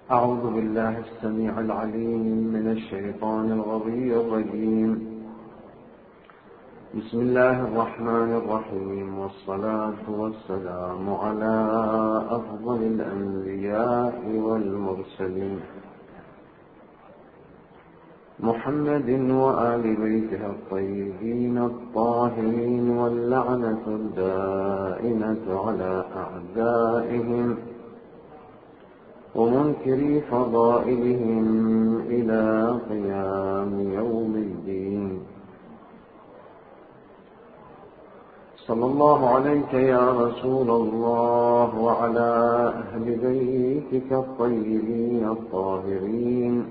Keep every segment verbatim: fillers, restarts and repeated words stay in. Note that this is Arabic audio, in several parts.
أعوذ بالله السميع العليم من الشيطان الغوي الرجيم. بسم الله الرحمن الرحيم، والصلاة والسلام على أفضل الأنبياء والمرسلين محمد وآل بيته الطيبين الطاهرين، واللعنة الدائمة على أعدائهم ومنكري فضائلهم إلى قيام يوم الدين. صلى الله عليك يا رسول الله وعلى أهل بيتك الطيبين الطاهرين.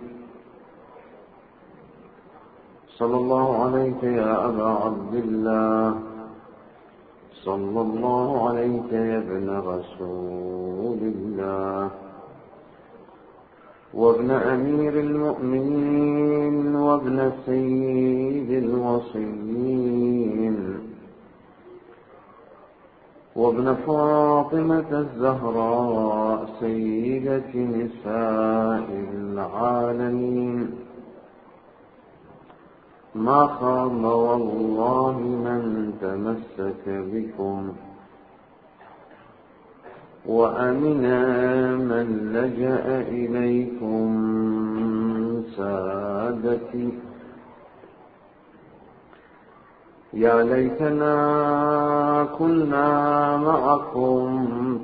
صلى الله عليك يا أبا عبد الله، صلى الله عليك يا ابن رسول الله، وابن أمير المؤمنين، وابن سيد الوصيين، وابن فاطمة الزهراء سيدة نساء العالمين. ما خاب والله من تمسك بكم، وأمنا من لجأ إليكم سادتي. يا ليتنا كنا معكم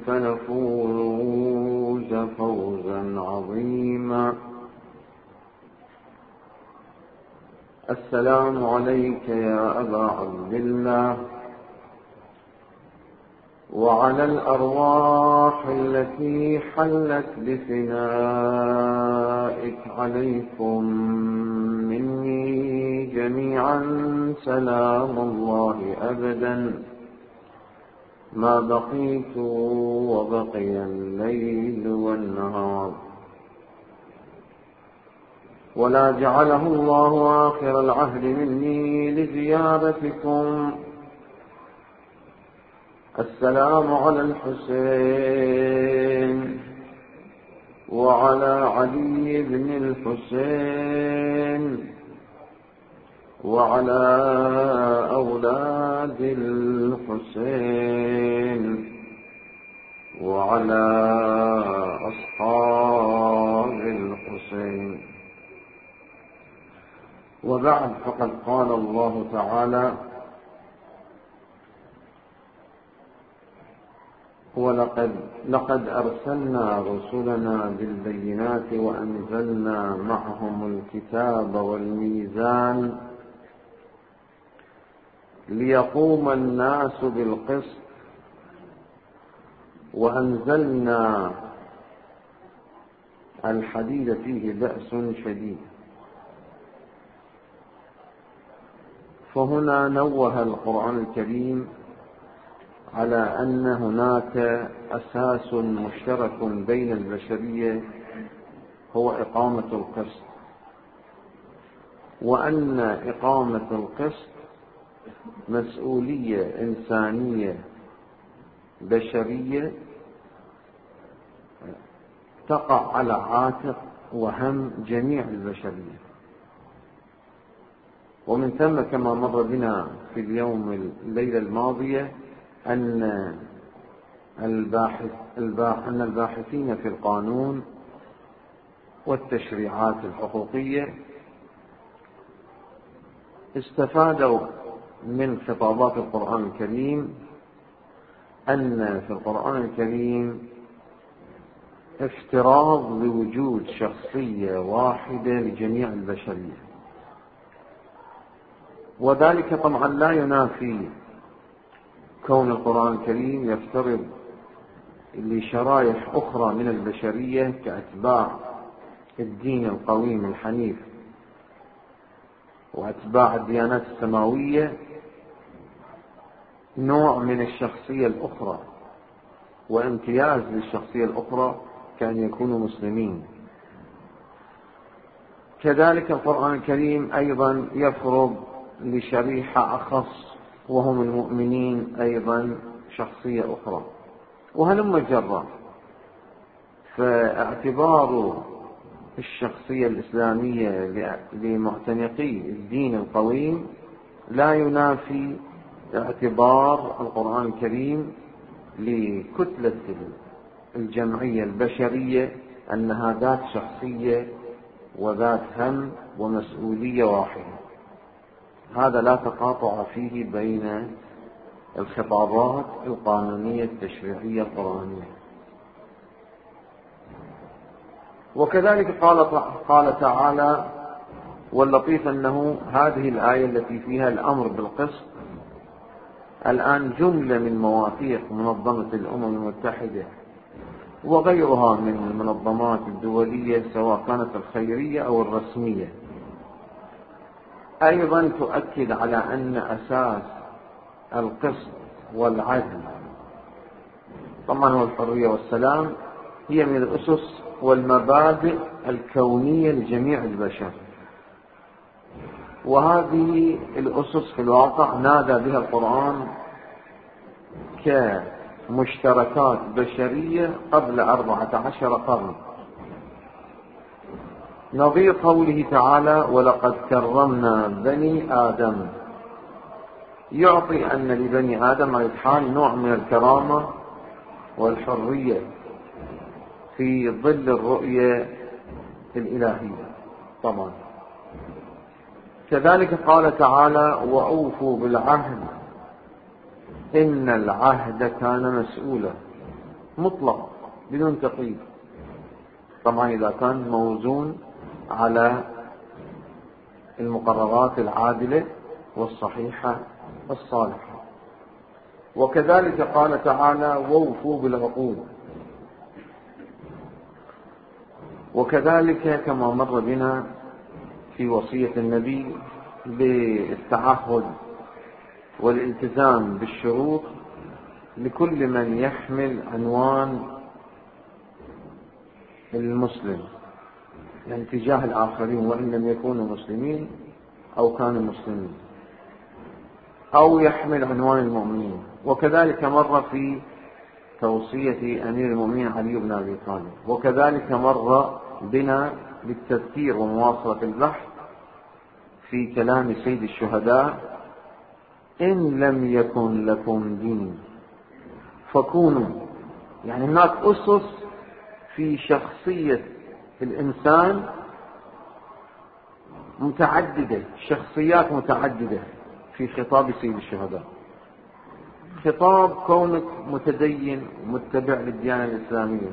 فنفوز فوزا عظيما. السلام عليك يا أبا عبد الله، وعلى الأرواح التي حلت بفنائك عليكم مني جميعا سلام الله أبدا ما بقيت وبقي الليل والنهار، ولا جعله الله آخر العهد مني لزيارتكم. السلام على الحسين وعلى علي بن الحسين وعلى أولاد الحسين وعلى أصحاب الحسين. وبعد، فقد قال الله تعالى: ولقد لقد أرسلنا رسلنا بالبينات وأنزلنا معهم الكتاب والميزان ليقوم الناس بالقسط، وأنزلنا الحديد فيه بأس شديد. فهنا نوه القرآن الكريم على أن هناك أساس مشترك بين البشرية هو إقامة القسط، وأن إقامة القسط مسؤولية إنسانية بشرية تقع على عاتق وهم جميع البشرية. ومن ثم كما مر بنا في اليوم الليلة الماضية أن الباحث أن الباحثين في القانون والتشريعات الحقوقية استفادوا من خطابات القرآن الكريم أن في القرآن الكريم افتراض لوجود شخصية واحدة لجميع البشرية، وذلك طبعا لا ينافي كون القرآن الكريم يفترض لشرائح أخرى من البشرية كأتباع الدين القويم الحنيف وأتباع الديانات السماوية نوع من الشخصية الأخرى وامتياز للشخصية الأخرى كأن يكونوا مسلمين. كذلك القرآن الكريم أيضا يفرض لشريحة أخص وهم المؤمنين أيضا شخصية أخرى، وهلم جرا. فاعتبار الشخصية الإسلامية لمعتنقي الدين القويم لا ينافي اعتبار القرآن الكريم لكتلة الجمعية البشرية أنها ذات شخصية وذات هم ومسؤولية واحدة. هذا لا تقاطع فيه بين الخطابات القانونية التشريعية القرآنية. وكذلك قال قال تعالى: واللطيف أنه هذه الآية التي فيها الأمر بالقسط الآن جملة من مواثيق منظمة الأمم المتحدة وغيرها من المنظمات الدولية سواء كانت الخيرية أو الرسمية أيضا تؤكد على أن أساس القسط والعدل طبعا هو الحرية والسلام هي من الأسس والمبادئ الكونية لجميع البشر. وهذه الأسس في الواقع نادى بها القرآن كمشتركات بشرية قبل أربعة عشر قرن، نظير قوله تعالى: ولقد كرمنا بني آدم، يعطي أن لبني آدم على الحال نوع من الكرامة والحرية في ظل الرؤية الإلهية. طبعا كذلك قال تعالى: وأوفوا بالعهد إن العهد كان مسؤولا، مطلق بدون تقييد، طبعا إذا كان موزون على المقررات العادلة والصحيحة والصالحة. وكذلك قال تعالى: وأوفوا بالعقود. وكذلك كما مر بنا في وصية النبي بالتعهد والالتزام بالشروط لكل من يحمل عنوان المسلم، يعني تجاه الآخرين وإن لم يكونوا مسلمين أو كانوا مسلمين، أو يحمل عنوان المؤمنين. وكذلك مر في توصية أمير المؤمنين علي بن أبي طالب. وكذلك مر بنا بالتذكير ومواصلة البحث في كلام سيد الشهداء: إن لم يكن لكم دين فكونوا. يعني هناك أسس في شخصية الإنسان متعددة، شخصيات متعددة في خطاب سيد الشهداء. خطاب كونك متدين متبع للديانة الإسلامية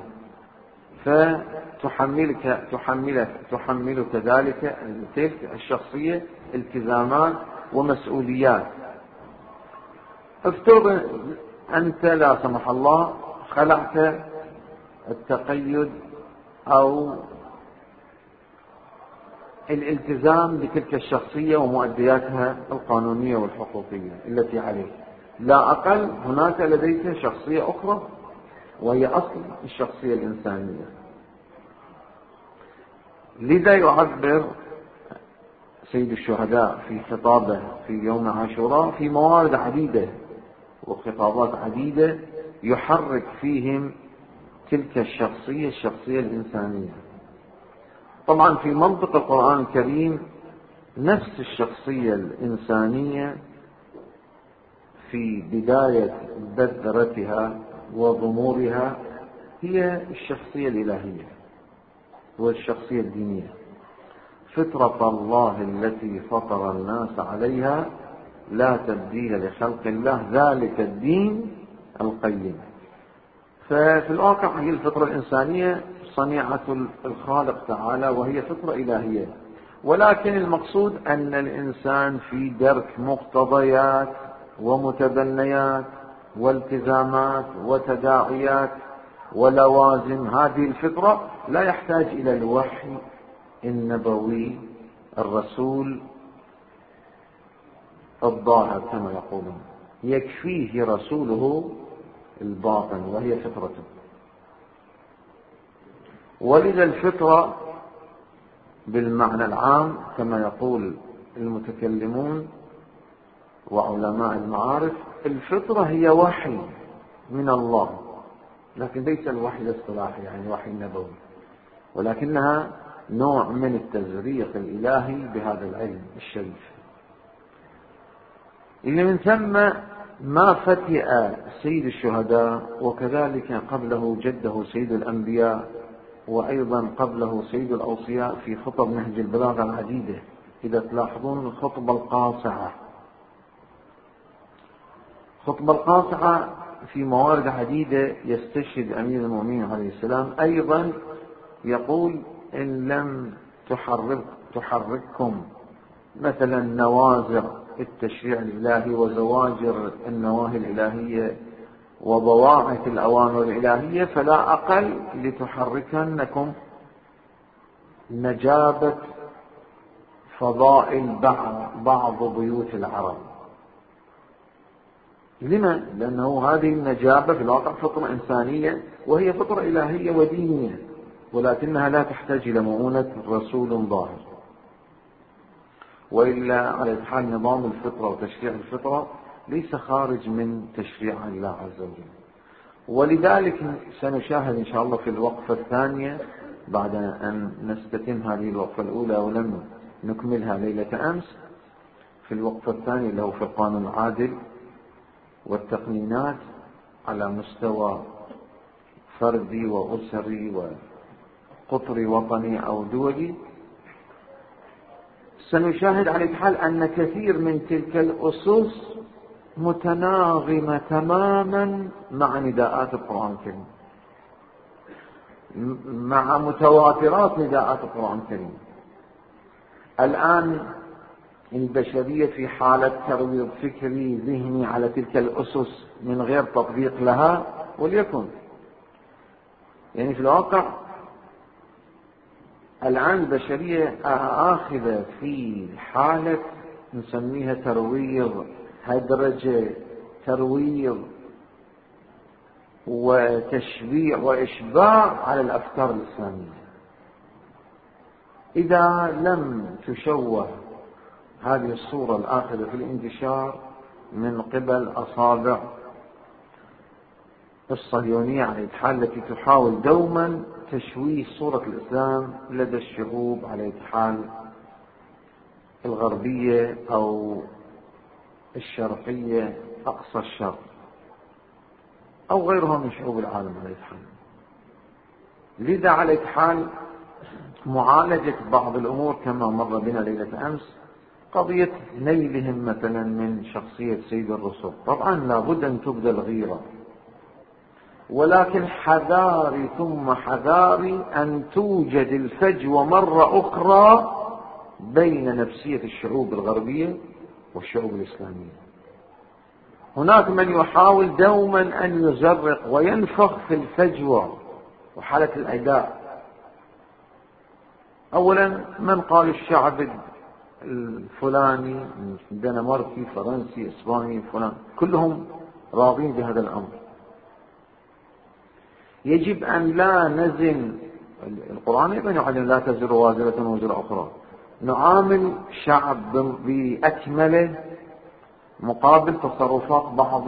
فتحملك تحملك تحملك ذلك تلك الشخصية التزامات ومسؤوليات. افترض أنت لا سمح الله خلعت التقيد أو الالتزام بتلك الشخصية ومؤدياتها القانونية والحقوقية التي عليك، لا أقل هناك لديك شخصية أخرى وهي أصل الشخصية الإنسانية. لذا يعبر سيد الشهداء في خطابه في يوم عاشوراء في موارد عديدة وخطابات عديدة يحرك فيهم تلك الشخصية الشخصية الإنسانية. طبعا في منطق القرآن الكريم نفس الشخصية الإنسانية في بداية بذرتها وضمورها هي الشخصية الإلهية والشخصية الدينية، فطرة الله التي فطر الناس عليها لا تبديل لخلق الله ذلك الدين القيم. ففي الواقع هي الفطرة الإنسانية صنيعة الخالق تعالى وهي فطرة إلهية، ولكن المقصود أن الإنسان في درك مقتضيات ومتبنيات والتزامات وتداعيات ولوازم هذه الفطرة لا يحتاج إلى الوحي النبوي الرسول الظاهر كما يقولون، يكفيه رسوله الباطن وهي فطرته. ولذا الفطرة بالمعنى العام كما يقول المتكلمون وعلماء المعارف، الفطرة هي وحي من الله لكن ليس الوحي الاصطلاحي يعني وحي نبوي، ولكنها نوع من التزريق الإلهي بهذا العلم الشريف. اللي من ثم ما فتئ سيد الشهداء، وكذلك قبله جده سيد الأنبياء، وأيضا قبله سيد الأوصياء في خطب نهج البلاغة العديدة. إذا تلاحظون الخطبة القاصعة، خطبة القاصعة في موارد عديدة يستشهد أمير المؤمنين عليه السلام، أيضا يقول إن لم تحرك تحرككم مثلا نوازع التشريع الإلهي وزواجر النواهي الإلهية وضواعف الأوامر الإلهية، فلا أقل لتحركنكم نجابة فضائل بعض بيوت العرب. لما؟ لأنه هذه النجابة في الواقع فطرة إنسانية، وهي فطرة إلهية ودينية، ولكنها لا تحتاج إلى مؤونة رسول ظاهر. وإلا على حال نظام الفطرة وتشريع الفطرة ليس خارج من تشريع الله عز وجل. ولذلك سنشاهد إن شاء الله في الوقفة الثانية بعد أن نستتم هذه الوقفة الأولى ولم نكملها ليلة أمس، في الوقفة الثانية اللي هو في القانون العادل والتقنينات على مستوى فردي وأسري وقطري وطني أو دولي، سنشاهد على الحال أن كثير من تلك الأسس متناغمة تماما مع نداءات القرآن الكريم، مع متواترات نداءات القرآن الكريم. الآن البشرية في حالة ترويض فكري ذهني على تلك الأسس من غير تطبيق لها، وليكن يعني في الواقع الآن البشرية آخذة في حالة نسميها ترويض، هدرجة، ترويض وتشبيع وإشباع على الأفكار الإسلامية. إذا لم تشوه هذه الصورة الآخذة في الانتشار من قبل أصابع الصهيونية على الحال التي تحاول دوما تشويه صورة الإسلام لدى الشعوب على الحال الغربية أو الشرقية أقصى الشرق أو غيرها من شعوب العالم على الحال. لذا على الحال معالجة بعض الأمور كما مر بنا ليلة أمس، قضية نيلهم مثلا من شخصية سيد الرسل، طبعا لابد أن تبدأ الغيرة، ولكن حذاري ثم حذاري أن توجد الفجوة مرة أخرى بين نفسية الشعوب الغربية والشعوب الإسلامية. هناك من يحاول دوما أن يزرق وينفخ في الفجوة وحالة الأداء. أولا من قال الشعب الفلاني دنماركي فرنسي إسباني فلان كلهم راضين بهذا الأمر. يجب أن لا نزن، القرآن أيضا يعلم لا تزر وازرة وزر أخرى، نعامل شعب بأكمله مقابل تصرفات بعض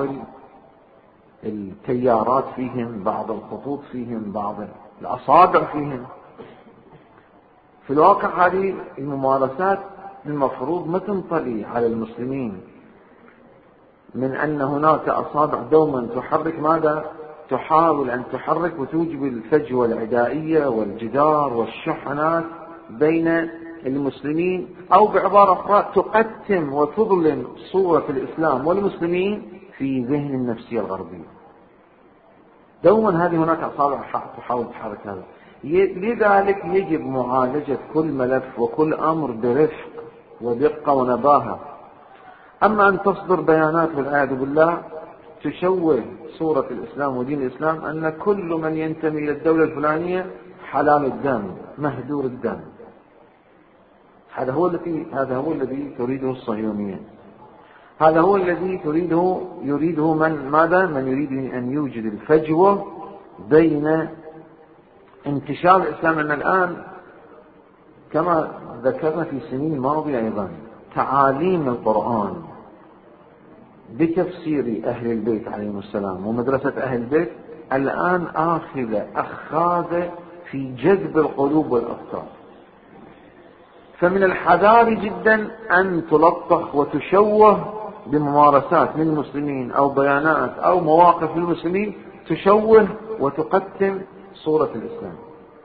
التيارات فيهم، بعض الخطوط فيهم، بعض الأصابع فيهم. في الواقع هذه الممارسات المفروض ما تنطلي على المسلمين من أن هناك أصابع دوما تحرك ماذا؟ تحاول أن تحرك وتوجب الفجوة العدائية والجدار والشحنات بين المسلمين، أو بعبارة أخرى تقتم وتظلم صورة الإسلام والمسلمين في ذهن النفسية الغربية. دوما هذه هناك أصابع تحاول تحرك هذا. لذلك يجب معالجة كل ملف وكل أمر برفق ودقة ونباهة. أما أن تصدر بيانات والعياذ بالله تشوه صورة الإسلام ودين الإسلام أن كل من ينتمي إلى الدولة الفلانية حلال الدم مهدور الدم، هذا هو الذي هذا هو الذي تريده الصهيونية، هذا هو الذي تريده يريده من ماذا؟ من يريد أن يوجد الفجوة بين انتشار الإسلام. أن الآن كما ذكرنا في سنين ماضية أيضا تعاليم القرآن بتفسير أهل البيت عليهم السلام ومدرسة أهل البيت الآن آخذة أخاذة في جذب القلوب والأفكار. فمن الحذار جدا أن تلطخ وتشوه بممارسات من المسلمين أو بيانات أو مواقف للمسلمين تشوه وتقتم صورة الإسلام.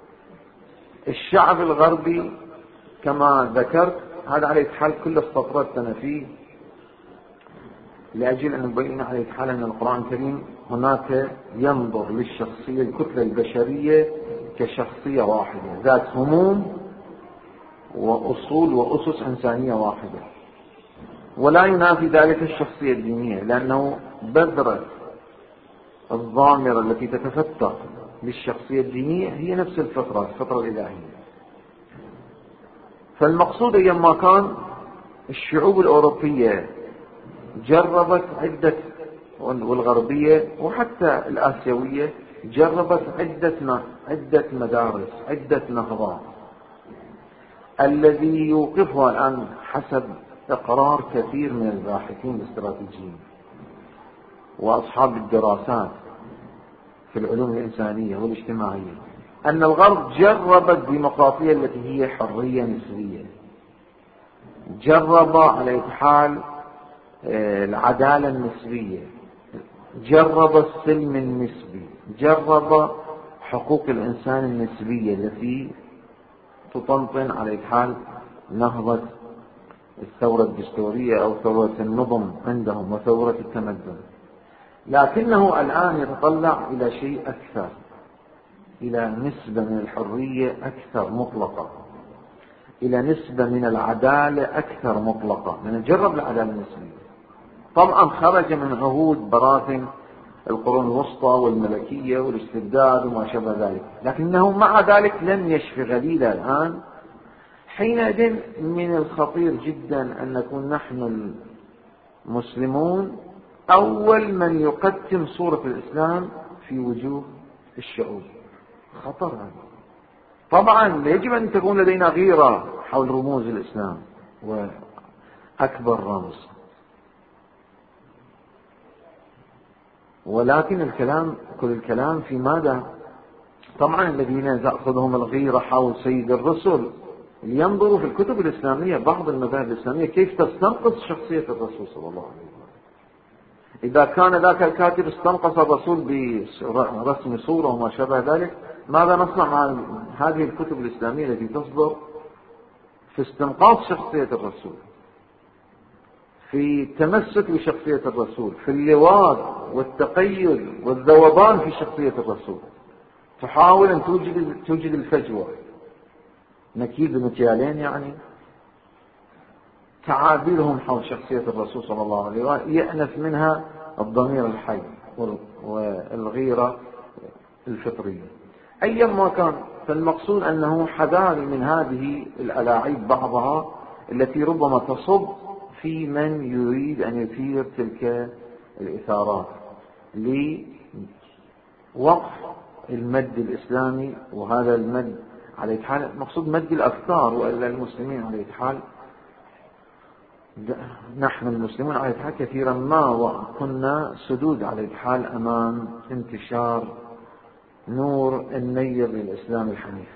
الشعب الغربي كما ذكرت هذا على حال كل استطردتنا فيه لأجل أن نبين على حال أن القرآن الكريم هناك ينظر للشخصية الكتلة البشرية كشخصية واحدة ذات هموم وأصول وأسس إنسانية واحدة، ولا ينافي ذلك الشخصية الدينية، لأنه بذرة الضامرة التي تتفتق للشخصية الدينية هي نفس الفطرة، الفطرة الإلهية. فالمقصود أيما كان الشعوب الأوروبية جربت عدة والغربية وحتى الآسيوية جربت عدة عدة مدارس، عدة نهضات. الذي يوقفها الآن حسب إقرار كثير من الباحثين الاستراتيجيين وأصحاب الدراسات في العلوم الإنسانية والاجتماعية أن الغرب جرب الديمقراطية التي هي حرية نسبية، جرب على حال العدالة النسبية، جرب السلم النسبي، جرب حقوق الإنسان النسبية التي تطنطن على حال نهضة الثورة الدستورية أو ثورة النظم عندهم وثورة التمدن. لكنه الآن يتطلع إلى شيء أكثر، إلى نسبة من الحرية أكثر مطلقة، إلى نسبة من العدالة أكثر مطلقة. من جرب العدالة النسبية طبعا خرج من عهود براثن القرون الوسطى والملكية والاستبداد وما شابه ذلك، لكنه مع ذلك لم يشفي غليله الآن. حينئذ من الخطير جدا أن نكون نحن المسلمون أول من يقدم صورة الإسلام في وجوه الشعوب. خطر هذا. طبعا يجب أن تكون لدينا غيرة حول رموز الإسلام وأكبر رمز، ولكن الكلام كل الكلام في ماذا؟ طبعا الذين يأخذهم الغيرة حول سيد الرسل لينظروا في الكتب الإسلامية بعض المذاهب الإسلامية كيف تستنقص شخصية الرسول صلى الله عليه وسلم. إذا كان ذاك الكاتب استنقص الرسول برسم صورة وما شابه ذلك، ماذا نصنع مع هذه الكتب الإسلامية التي تصدر في استنقاص شخصية الرسول، في التمسك بشخصية الرسول، في اللواط والتقيد والذوبان في شخصية الرسول، تحاول أن توجد توجد الفجوة، نكيد بمكيالين يعني تعابيرهم حول شخصية الرسول صلى الله عليه وسلم يأنف منها الضمير الحي والغيرة الفطرية. أيما كان فالمقصود أنه حذاري من هذه الألاعيب بعضها التي ربما تصب في من يريد أن يثير تلك الإثارات لوقف المد الإسلامي. وهذا المد على حال مقصود مد الأفكار، وإلا المسلمين على حال نحن المسلمون على حال كثيرا ما كنا سدود على حال أمام انتشار نور النير للإسلام الحنيف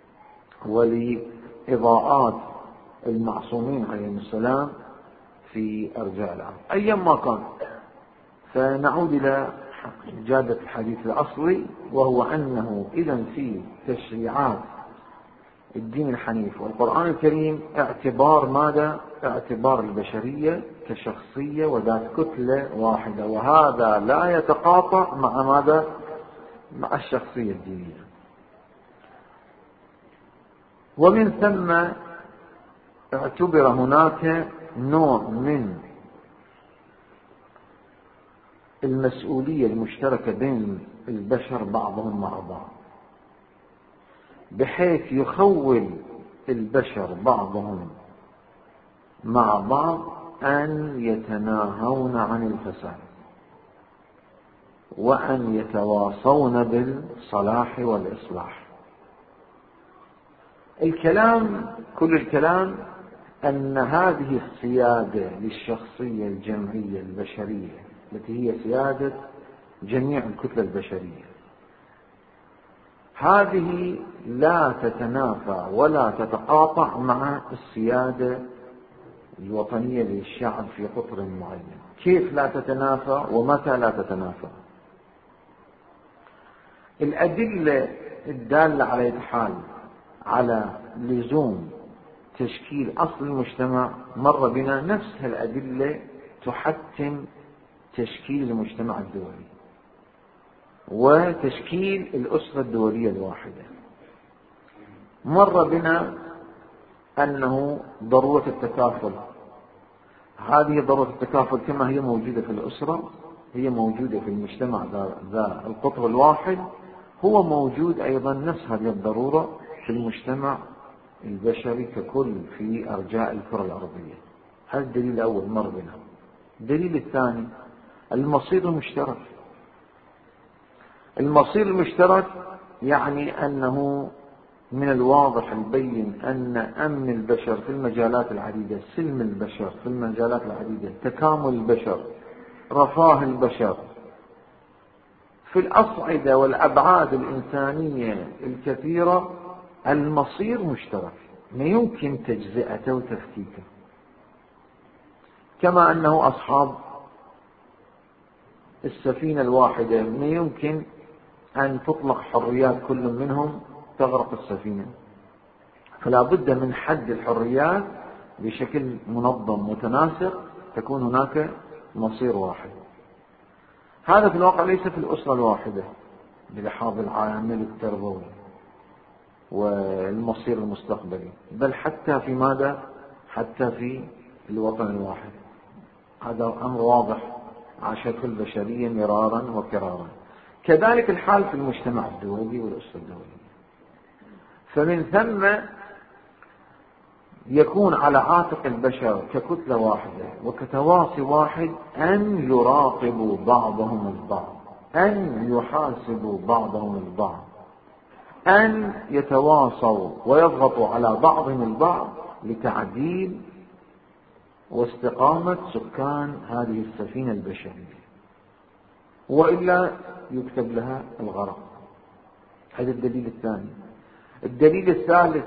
ولإضاءات المعصومين عليهم السلام في أرجاء العالم. أيما كان فنعود إلى جادة الحديث الأصلي، وهو أنه إذن في تشريعات الدين الحنيف والقرآن الكريم اعتبار ماذا؟ اعتبار البشرية كشخصية وذات كتلة واحدة، وهذا لا يتقاطع مع ماذا؟ مع الشخصية الدينية. ومن ثم اعتبر هناك نوع من المسؤولية المشتركة بين البشر بعضهم مع بعض، بحيث يخول البشر بعضهم مع بعض أن يتناهون عن الفساد وأن يتواصون بالصلاح والإصلاح. الكلام كل الكلام أن هذه السيادة للشخصية الجمعية البشرية التي هي سيادة جميع الكتلة البشرية. هذه لا تتنافى ولا تتقاطع مع السيادة الوطنية للشعب في قطر معين. كيف لا تتنافى ومتى لا تتنافى؟ الأدلة الدالة على الحال على لزوم تشكيل أصل المجتمع مر بنا، نفس الأدلة تحتم تشكيل المجتمع الدولي وتشكيل الأسرة الدولية الواحدة. مر بنا أنه ضرورة التكافل، هذه ضرورة التكافل كما هي موجودة في الأسرة هي موجودة في المجتمع ذا القطر الواحد، هو موجود أيضا نفس هذه الضرورة في المجتمع البشري ككل في أرجاء الكرة الأرضية. هذا الدليل الأول مر بنا. الدليل الثاني المصير المشترك. المصير المشترك يعني أنه من الواضح البين أن أمن البشر في المجالات العديدة، سلم البشر في المجالات العديدة، تكامل البشر، رفاه البشر في الأصعدة والأبعاد الإنسانية الكثيرة، المصير مشترك ما يمكن تجزئته وتفكيكه. كما أنه أصحاب السفينة الواحدة ما يمكن أن تطلق حريات كل منهم تغرق السفينة، فلا بد من حد الحريات بشكل منظم متناسق تكون هناك مصير واحد. هذا في الواقع ليس في الأسرة الواحدة بلحاظ العامل التربوي والمصير المستقبلي، بل حتى في ماذا؟ حتى في الوطن الواحد. هذا أمر واضح عاشته البشرية مرارا وكرارا. كذلك الحال في المجتمع الدولي والأسرة الدولية. فمن ثم يكون على عاتق البشر ككتلة واحدة وكتواصي واحد أن يراقبوا بعضهم البعض، أن يحاسبوا بعضهم البعض، أن يتواصوا ويضغطوا على بعضهم البعض لتعديل واستقامة سكان هذه السفينة البشرية، وإلا يكتب لها الغرق. هذا الدليل الثاني. الدليل الثالث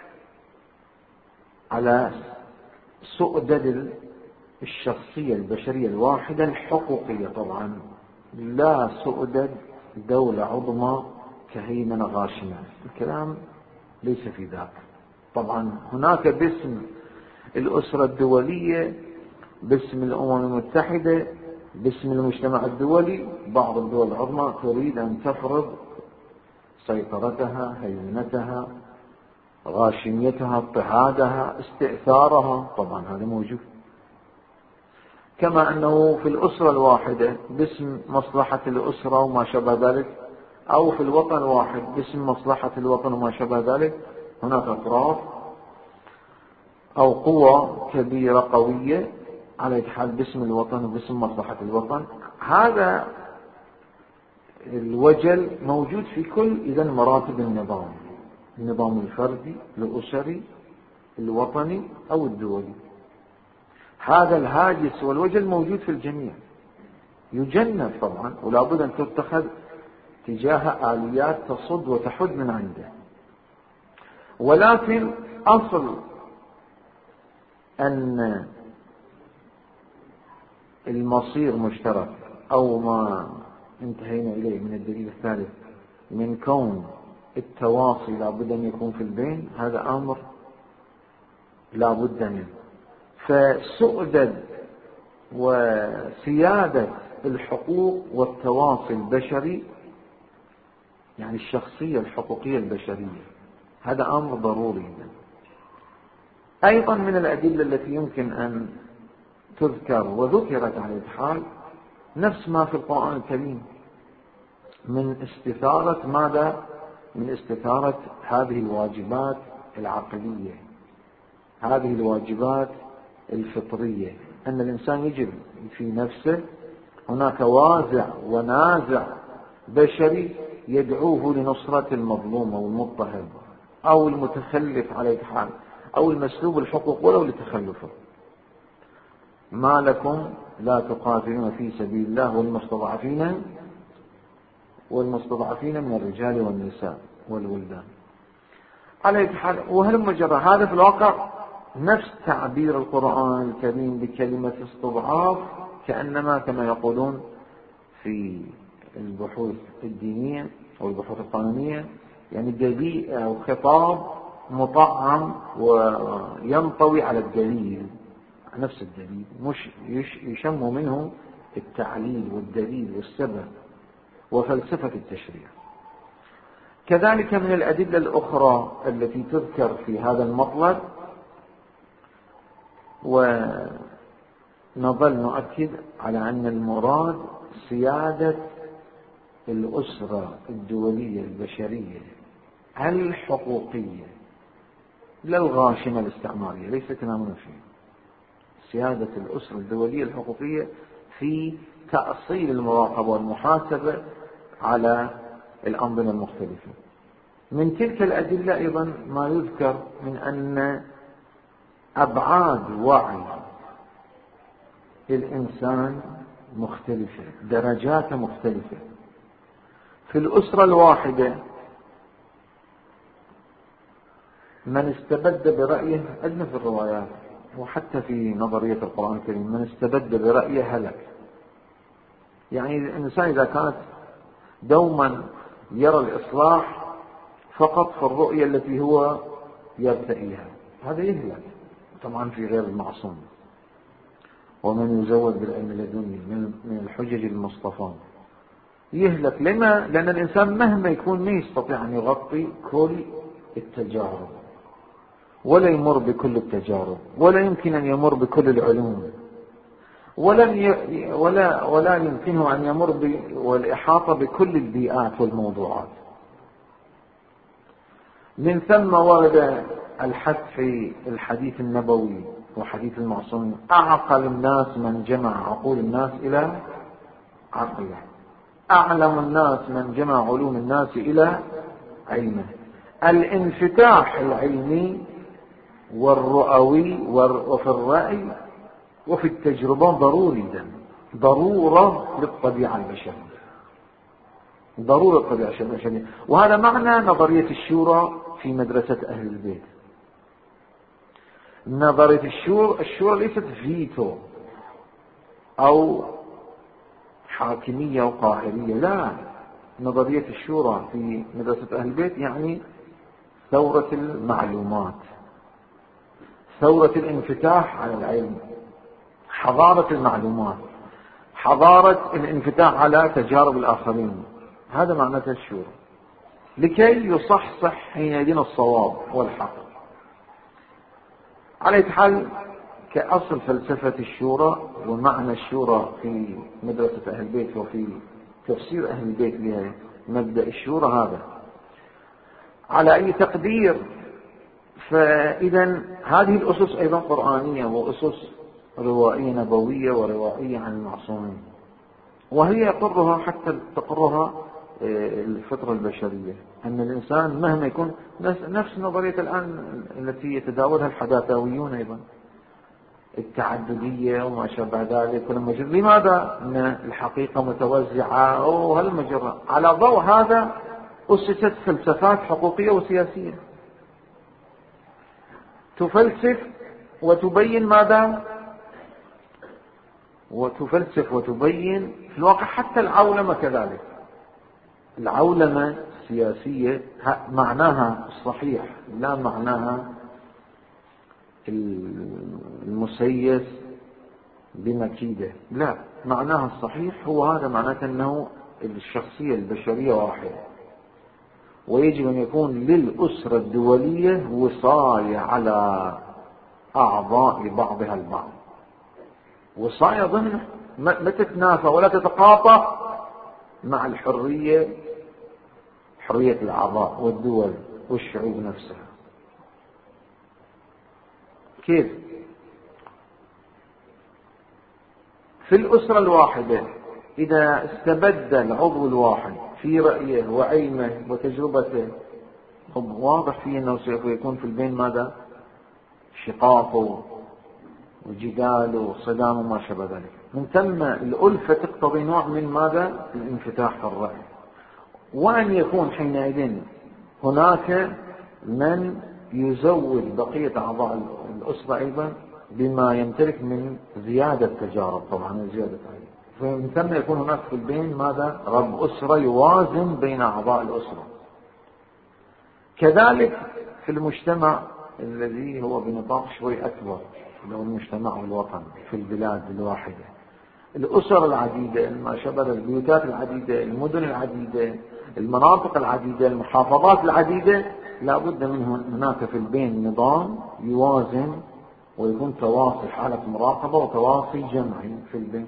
على سؤدد الشخصية البشرية الواحدة الحقوقية، طبعا لا سؤدد دولة عظمى كهيمنة غاشمة، الكلام ليس في ذاك. طبعا هناك باسم الأسرة الدولية، باسم الأمم المتحدة، باسم المجتمع الدولي، بعض الدول العظمى تريد أن تفرض سيطرتها، هيمنتها، غاشميتها، اضطهادها، استئثارها. طبعا هذا موجود. كما أنه في الأسرة الواحدة باسم مصلحة الأسرة وما شابه ذلك، أو في الوطن الواحد باسم مصلحة الوطن وما شابه ذلك، هناك أطراف أو قوى كبيرة قوية على حال باسم الوطن وباسم مصلحة الوطن. هذا الوجل موجود في كل إذن مراتب النظام، النظام الفردي، الأسري، الوطني أو الدولي. هذا الهاجس والوجل موجود في الجميع، يجنب طبعا، ولا بد أن تتخذ تجاه آليات تصد وتحد من عنده. ولكن أصل أن المصير مشترك أو ما انتهينا إليه من الدليل الثالث من كون التواصي لا بد أن يكون في البين، هذا أمر لا بد منه. فسؤدد وسيادة الحقوق والتواصي البشري، يعني الشخصية الحقوقية البشرية، هذا أمر ضروري. أيضا من الأدلة التي يمكن أن تذكر وذكرت على الحال نفس ما في القرآن الكريم من استثارة ماذا؟ من استثارة هذه الواجبات العقلية، هذه الواجبات الفطرية، أن الإنسان يجب في نفسه هناك وازع ونازع بشري يدعوه لنصرة المظلوم أو المضطهد أو المتخلف على الحال أو المسلوب الحقوق ولو لتخلفه. ما لكم لا تقاتلون في سبيل الله والمستضعفين والمستضعفين من الرجال والنساء والولدان. على أي حال، وهلم جرى هذا في الواقع نفس تعبير القرآن الكريم بكلمة استضعاف، كأنما كما يقولون في البحوث الدينية أو البحوث القانونية، يعني دليل أو خطاب مطعم وينطوي على الدليل، نفس الدليل، مش يشم منه التعليل والدليل والسبب وفلسفة التشريع. كذلك من الأدلة الأخرى التي تذكر في هذا المطلب، ونظل نؤكد على أن المراد سيادة الأسرة الدولية البشرية الحقوقية، لا الغاشمة الاستعمارية، ليس كلامنا فيه، سيادة الأسرة الدولية الحقوقية في تأصيل المراقبة والمحاسبة على الأنظمة المختلفة. من تلك الأدلة أيضا ما يذكر من أن أبعاد وعي الإنسان مختلفة، درجات مختلفة. في الأسرة الواحدة من استبد برأيه، عندنا في الروايات وحتى في نظرية القرآن الكريم، من استبد برأيه هلك. يعني الإنسان إذا كانت دوما يرى الإصلاح فقط في الرؤية التي هو يرتئيها، هذا يهلك. طبعا في غير المعصوم، ومن يزود بالعلم اللدني من الحجج المصطفى يهلك. لما؟ لأن الإنسان مهما يكون ما يستطيع أن يغطي كل التجارب، ولا يمر بكل التجارب، ولا يمكن أن يمر بكل العلوم، ولا ي... ولا ولا يمكنه أن يمر ب... والإحاطة بكل البيئات والموضوعات. من ثم ورد الحث في الحديث النبوي وحديث المعصوم: أعقل الناس من جمع عقول الناس إلى عقله، أعلم الناس من جمع علوم الناس إلى علمه. الانفتاح العلمي والرؤوي وفي الرأي وفي التجربة ضروري، ضرورة للطبيعة البشرية، ضرورة الطبيعة البشرية. وهذا معنى نظرية الشورى في مدرسة أهل البيت. نظرية الشورى الشورى ليست فيتو أو حاكمية أو قاهرية، لا، نظرية الشورى في مدرسة أهل البيت يعني ثورة المعلومات، ثورة الانفتاح على العلم، حضارة المعلومات، حضارة الانفتاح على تجارب الآخرين. هذا معنى الشورى، لكي يصحصح حينئذ الصواب والحق. على حال كأصل فلسفة الشورى ومعنى الشورى في مدرسة أهل البيت وفي تفسير أهل البيت لمبدأ الشورى هذا. على أي تقدير، فإذا هذه الأسس أيضا قرآنية وأسس روائية نبوية وروائية عن المعصومين، وهي يقرها حتى تقرها الفطرة البشرية، أن الإنسان مهما يكون نفس نظرية الآن التي يتداولها الحداثاويون أيضا، التعددية وما شابه ذلك. لماذا؟ أن الحقيقة متوزعة وهالمجرة. على ضوء هذا أسست فلسفات حقوقية وسياسية تفلسف وتبين ماذا؟ وتفلسف وتبين في الواقع حتى العولمة كذلك. العولمة السياسية معناها الصحيح لا معناها المسيس بمكيدة، لا، معناها الصحيح هو هذا، معناته أنه الشخصية البشرية واحدة، ويجب أن يكون للأسرة الدولية وصاية على أعضاء بعضها البعض، وصاية ضمن ما تتنافى ولا تتقاطع مع الحرية، حرية الأعضاء والدول والشعوب نفسها. كيف؟ في الأسرة الواحدة إذا استبد العضو الواحد في رأيه وعلمه وتجربته، واضح فيه أنه سوف يكون في البين ماذا؟ شقاق وجدال وصدام وما شابه ذلك. من ثم الألفة تقتضي نوع من ماذا؟ الانفتاح في الرأي، وأن يكون حينئذ هناك من يزود بقية أعضاء الأسرة أيضا بما يمتلك من زيادة تجارب، طبعا زيادة عليه، فمن ثم يكون هناك في البين ماذا؟ رب أسرة يوازن بين أعضاء الأسرة. كذلك في المجتمع الذي هو بنطاق شوي أكبر، لو المجتمع والوطن في البلاد الواحدة، الأسر العديدة، ما شابه البيوتات العديدة، المدن العديدة، المناطق العديدة، المحافظات العديدة، لا بد من هناك في البين نظام يوازن ويكون تواصي، حالة مراقبة وتواصي جمعي في البين.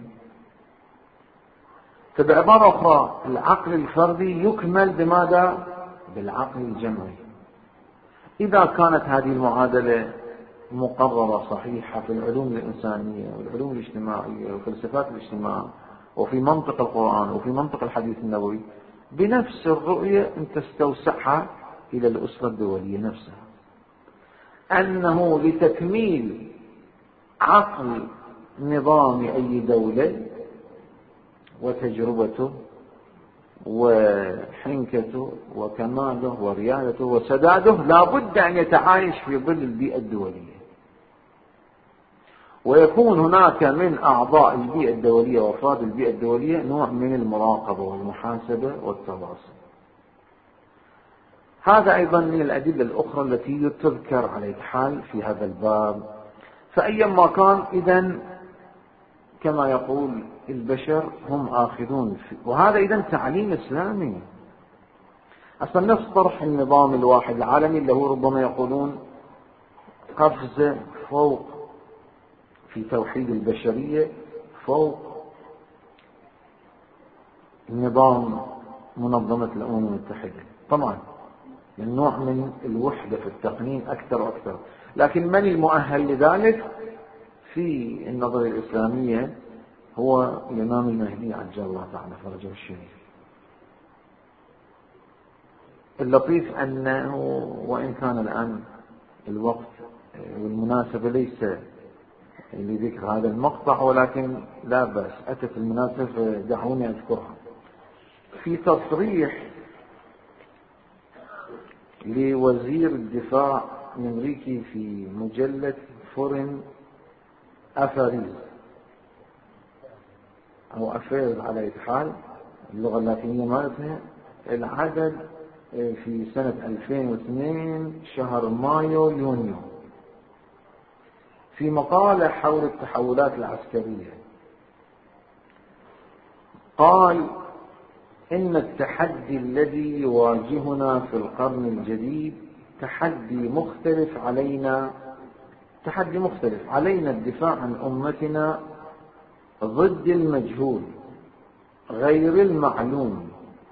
فبعبارة أخرى العقل الفردي يكمل بماذا؟ بالعقل الجمعي. إذا كانت هذه المعادلة مقررة صحيحة في العلوم الإنسانية والعلوم الاجتماعية وفلسفات الاجتماع وفي منطق القرآن وفي منطق الحديث النبوي، بنفس الرؤية أن تستوسعها إلى الأسرة الدولية نفسها، أنه لتكميل عقل نظام أي دولة وتجربته وحنكته وكماله وريادته وسداده لا بد أن يتعايش في ظل البيئة الدولية، ويكون هناك من أعضاء البيئة الدولية وأفراد البيئة الدولية نوع من المراقبة والمحاسبة والتواصل. هذا أيضا من الأدلة الأخرى التي تذكر على الحال في هذا الباب. فأيما كان إذن كما يقول البشر هم آخذون فيه، وهذا إذن تعليم إسلامي. أصلا نفس طرح النظام الواحد العالمي اللي هو ربما يقولون قفزة فوق في توحيد البشرية فوق نظام منظمة الأمم المتحدة، طبعا من نوع من الوحدة في التقنين أكثر وأكثر، لكن من المؤهل لذلك في النظرية الإسلامية هو الإمام المهدي عجل الله تعالى فرجه الشريف. اللطيف أنه وإن كان الآن الوقت والمناسبة ليس لذكر هذا المقطع، ولكن لا بأس أتت المناسبة دعوني أذكرها. في تصريح لوزير الدفاع الأمريكي في مجلة فورين أفاريز أو أفيرز على إتحال اللغة اللاتينية مالتها، العدد في سنة ألفين واثنين شهر مايو يونيو، في مقالة حول التحولات العسكرية قال إن التحدي الذي يواجهنا في القرن الجديد تحدي مختلف علينا تحدي مختلف علينا الدفاع عن أمتنا ضد المجهول غير المعلوم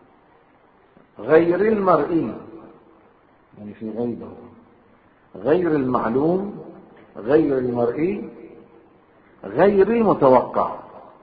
غير المرئي، يعني في غيبة، غير المعلوم غير المرئي غير المتوقع.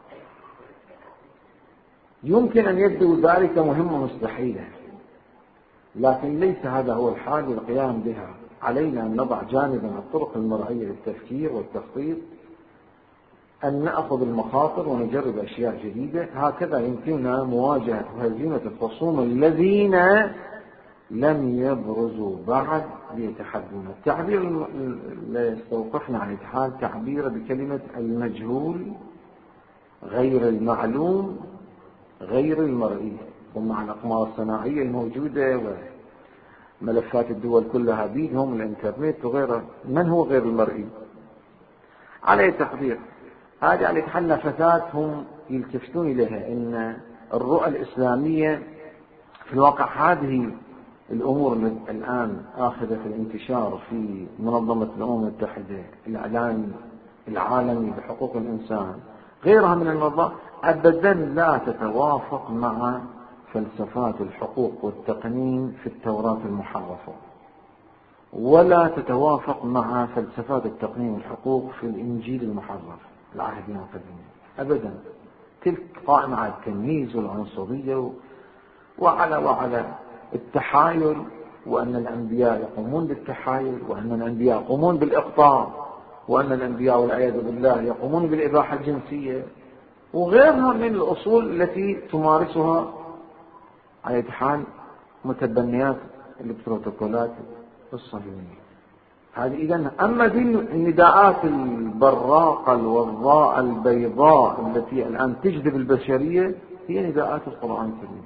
يمكن أن يبدو ذلك مهمة مستحيلة، لكن ليس هذا هو الحال للقيام بها. علينا أن نضع جانبا الطرق المرئية للتفكير والتخطيط، أن نأخذ المخاطر ونجرب أشياء جديدة، هكذا يمكننا مواجهة وهزيمة الخصوم الذين لم يبرزوا بعد ليتحدونا. التعبير اللي استوقفنا عن الحال تعبير بكلمة المجهول غير المعلوم غير المرئي، ومع الأقمار الصناعية الموجودة وملفات الدول كلها بيدهم الانترنت وغيره، من هو غير المرئي؟ عليه تقدير هذه على حل نفثات هم يلتفتون إليها، إن الرؤى الإسلامية في الواقع هذه الأمور الآن آخذة في الانتشار في منظمة الأمم المتحدة، الإعلان العالمي بحقوق الإنسان، غيرها من المنظمات أبدا لا تتوافق مع فلسفات الحقوق والتقنين في التوراة المحرفة، ولا تتوافق مع فلسفات التقنين والحقوق في الإنجيل المحرف العهد القديم أبدا. تلك قائمة على التمييز والعنصرية وعلى وعلى التحايل، وأن الأنبياء يقومون بالتحايل، وأن الأنبياء يقومون بالإقطاع، وأن الأنبياء والعياذ بالله يقومون بالإباحة الجنسية، وغيرها من الأصول التي تمارسها على حال متبنيات البروتوكولات الصهيونية هذه. إذن أما دي النداءات البراقة الوضاء البيضاء التي الآن تجذب البشرية هي نداءات القرآن الكريم،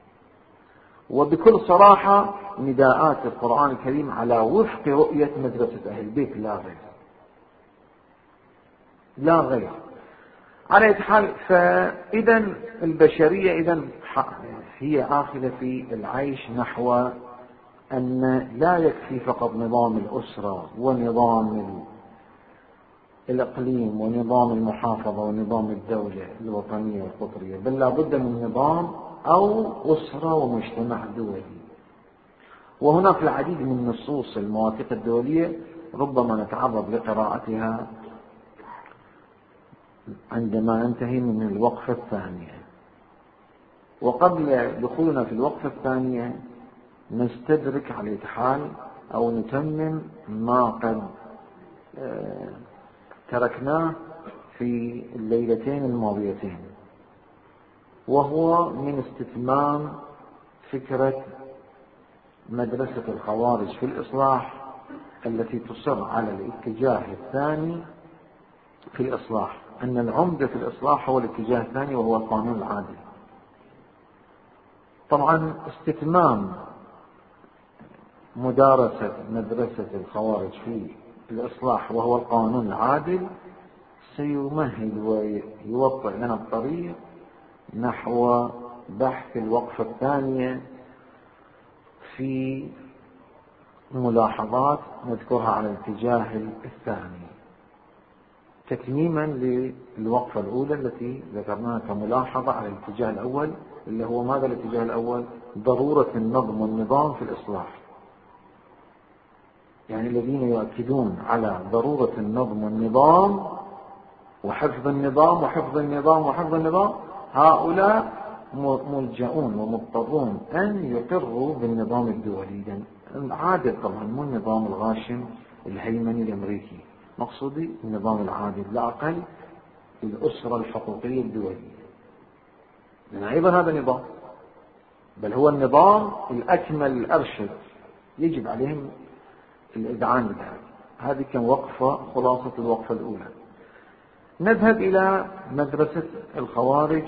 وبكل صراحة نداءات القرآن الكريم على وفق رؤية مدرسة أهل البيت لا غير، لا غير. على حال فإذا البشرية إذن هي آخذة في العيش نحو أن لا يكفي فقط نظام الأسرة ونظام الإقليم ونظام المحافظة ونظام الدولة الوطنية والقطرية، بل لا بد من نظام أو أسرة ومجتمع دولي. وهناك العديد من نصوص المواثيق الدولية ربما نتعرض لقراءتها عندما ننتهي من الوقفة الثانية. وقبل دخولنا في الوقفة الثانية نستدرك على حال أو نتمم ما قد تركناه في الليلتين الماضيتين، وهو من استتمام فكرة مدرسة الخوارج في الإصلاح التي تصر على الاتجاه الثاني في الإصلاح، أن العمدة في الإصلاح هو الاتجاه الثاني وهو القانون العادل. طبعا استتمام مدارسة مدرسة الخوارج في الإصلاح وهو القانون العادل سيمهد ويوضع لنا الطريق نحو بحث الوقفة الثانية في ملاحظات نذكرها على الاتجاه الثاني، تتميما للوقفة الأولى التي ذكرناها كملاحظة على الاتجاه الأول، اللي هو ماذا الاتجاه الأول؟ ضرورة النظم والنظام في الإصلاح. يعني الذين يؤكدون على ضرورة النظم والنظام وحفظ النظام وحفظ النظام وحفظ النظام، هؤلاء ملجؤون ومضطرون أن يقروا بالنظام الدولي العادل، طبعا مو النظام الغاشم الهيمني الأمريكي، مقصودي النظام العادل لا أقل، الأسرة الحقوقية الدولية، لأن أيضا هذا نظام، بل هو النظام الأكمل الأرشد يجب عليهم الإذعان بذلك. هذه كان وقفة خلاصة الوقفة الأولى. نذهب إلى مدرسة الخوارج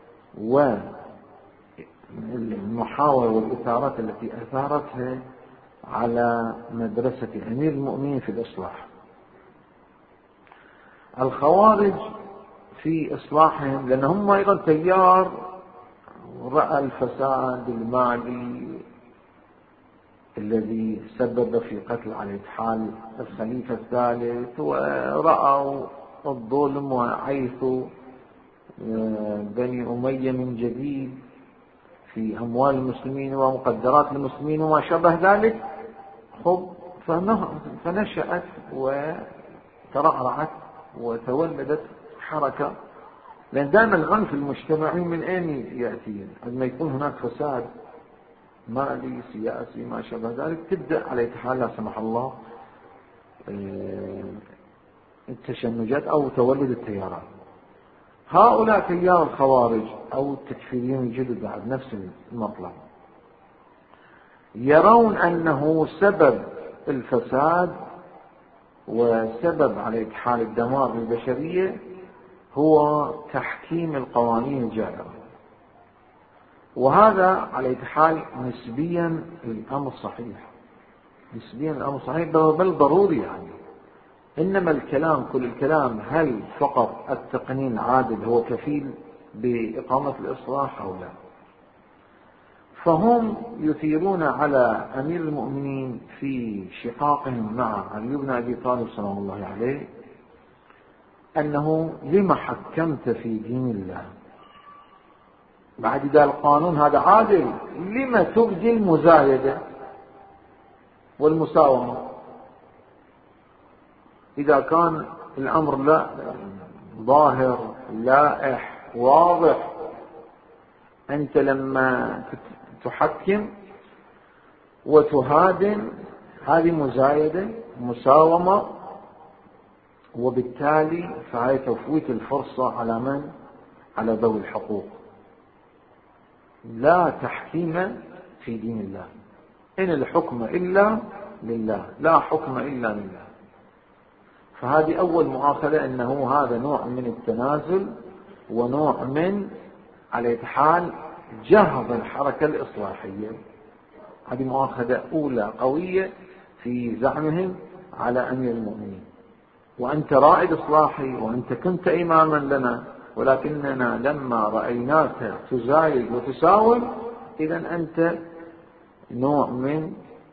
والمحاور والإثارات التي أثارتها على مدرسة أمير المؤمنين في الإصلاح. الخوارج في إصلاحهم لأنهم أيضا تيار رأى الفساد المالي الذي سبب في قتل على حال الخليفة الثالث، ورأوا الظلم وعيث بني أمية من جديد في أموال المسلمين ومقدرات المسلمين وما شابه ذلك، خب فنشأت وترعرعت وتولدت حركة. لأن دائما العنف المجتمعي من أين يأتي؟ عندما يكون هناك فساد مالي سياسي ما شابه ذلك تبدأ على حال لا سمح الله التشنجات أو تولد التيارات. هؤلاء تيار الخوارج أو التكفيريين الجدد بعد نفس المطلب يرون أنه سبب الفساد وسبب على حال الدمار للبشرية هو تحكيم القوانين الجائرة، وهذا على حال نسبيا الأمر صحيح، نسبيا الأمر صحيح بل ضروري يعني. إنما الكلام كل الكلام هل فقط التقنين العادل هو كفيل بإقامة الإصلاح أو لا؟ فهم يثيرون على أمير المؤمنين في شقاقهم مع علي بن أبي طالب سلام الله عليه أنه لما حكمت في دين الله بعد ذا القانون هذا عادل، لما تبدي المزايدة والمساومة إذا كان الأمر لا ظاهر لائح واضح؟ أنت لما تحكم وتهادن هذه مزايدة مساومة، وبالتالي فهي تفويت الفرصة على من؟ على ذوي الحقوق. لا تحكيم في دين الله، إن الحكم إلا لله، لا حكم إلا لله. فهذه أول مؤاخذة، أنه هذا نوع من التنازل ونوع من على حال جهض الحركة الإصلاحية. هذه مؤاخذة أولى قوية في زعمهم على أمير المؤمنين. وأنت رائد إصلاحي وأنت كنت إماما لنا، ولكننا لما رأيناك تزايد وتساوم، إذن أنت نوع من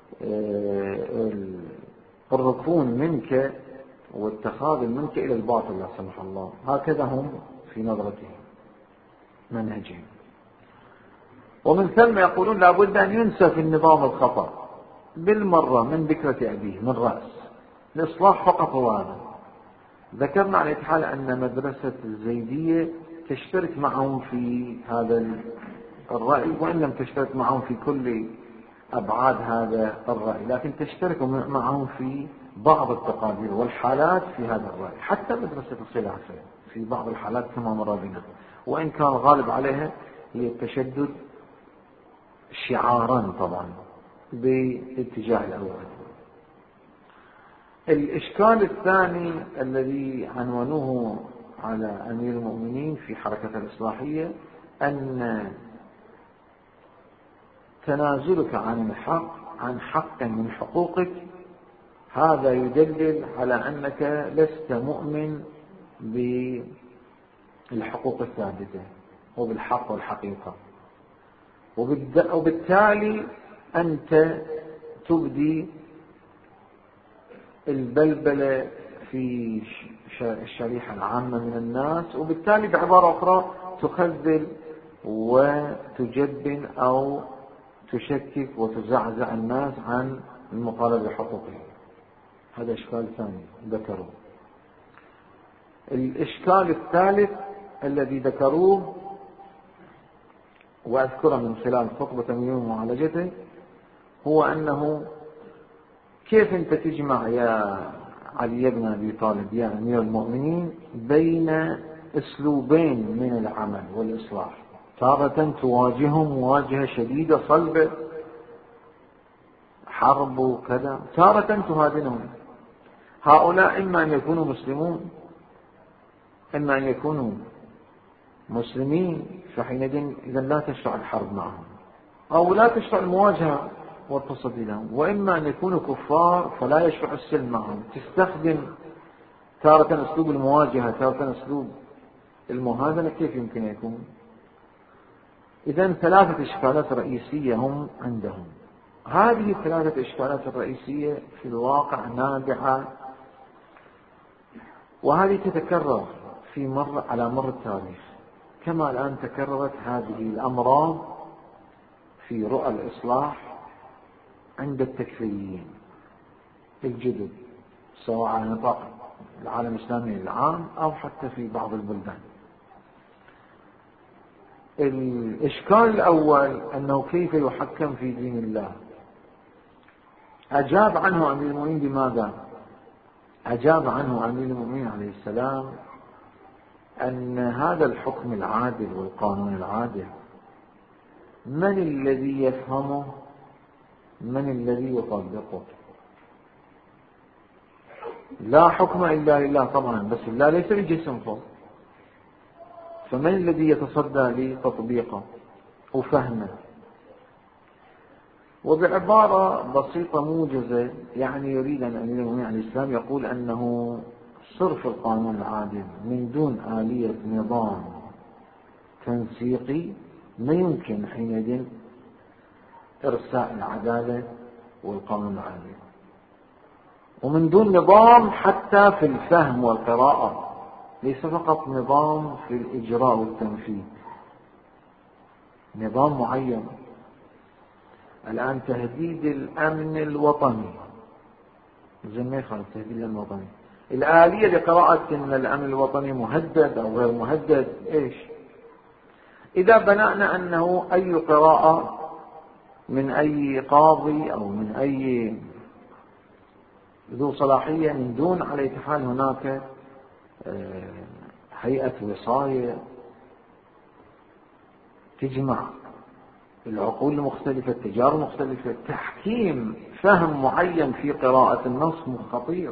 الركون منك والتخاذل منك إلى الباطل لا سمح الله. هكذا هم في نظرتهم منهجهم. ومن ثم يقولون لابد أن ينسف النظام الخطأ بالمرة من ذكرة أبيه من رأس الإصلاح فقط. هو هذا. ذكرنا على حال أن مدرسة الزيدية تشترك معهم في هذا الرأي، وإن لم تشترك معهم في كل أبعاد هذا الرأي، لكن تشترك معهم في بعض التقادير والحالات في هذا الرأي. حتى مدرسة الخلافة في بعض الحالات كما مر بنا، وإن كان غالب عليها هي التشدد شعارا طبعا باتجاه الأول. الإشكال الثاني الذي عنوانوه على أمير المؤمنين في حركة الإصلاحية أن تنازلك عن الحق عن حق من حقوقك هذا يدلل على أنك لست مؤمن بالحقوق الثابتة وبالحق والحقيقة، وبالتالي أنت تبدي البلبلة في الشريحة العامة من الناس، وبالتالي بعبارة أخرى تخذل وتجبن أو تشكك وتزعزع الناس عن المطالبة بحقوقهم. هذا إشكال ثاني ذكروه. الإشكال الثالث الذي ذكروه وأذكره من خلال خطبة اليوم ومعالجته هو أنه كيف أنت تجمع يا علي بن أبي طالب يا أمير المؤمنين بين أسلوبين من العمل والإصلاح؟ تارة تواجههم مواجهة شديدة صلبة حرب وكذا، تارة تهادنهم. هؤلاء إما أن يكونوا مسلمون إما أن يكونوا مسلمين، فحينئذ إذا لا تشرع الحرب معهم أو لا تشرع المواجهة والتصدي لهم، وإما أن يكونوا كفار فلا يشرع السلم معهم. تستخدم تارة أسلوب المواجهة تارة أسلوب المهادنة، كيف يمكن يكون؟ إذن ثلاثة إشكالات رئيسية هم عندهم. هذه الثلاثة إشكالات الرئيسية في الواقع نابعة، وهذه تتكرر في مر على مر التاريخ، كما الآن تكررت هذه الأمراض في رؤى الإصلاح عند التكفيريين الجدد، سواء على نطاق العالم الإسلامي العام أو حتى في بعض البلدان. الإشكال الأول أنه كيف يحكم في دين الله. أجاب عنه أمير المؤمنين بماذا؟ أجاب عنه أمير المؤمنين عليه السلام أن هذا الحكم العادل والقانون العادل من الذي يفهمه؟ من الذي يطبقه؟ لا حكم إلا لله طبعا، بس الله ليس بجسم فوق، فمن الذي يتصدى لتطبيقه وفهمه؟ وبعبارة بسيطة موجزة يعني يريد أن أمير المؤمنين عليه السلام يقول أنه صرف القانون العادل من دون آلية نظام تنسيقي ما يمكن حينئذ إرساء العدالة والقانون العادل، ومن دون نظام حتى في الفهم والقراءة، ليس فقط نظام في الإجراء والتنفيذ، نظام معين. الآن تهديد الأمن الوطني زي ما يخالف تهديد الأمن الوطني، الآلية لقراءة أن الأمن الوطني مهدد أو غير مهدد إيش؟ إذا بنأنا أنه أي قراءة من أي قاضي أو من أي ذو صلاحية من دون على حال هناك هيئة وصاية تجمع العقول المختلفة، التجارب المختلفة، تحكيم فهم معين في قراءة النص خطير.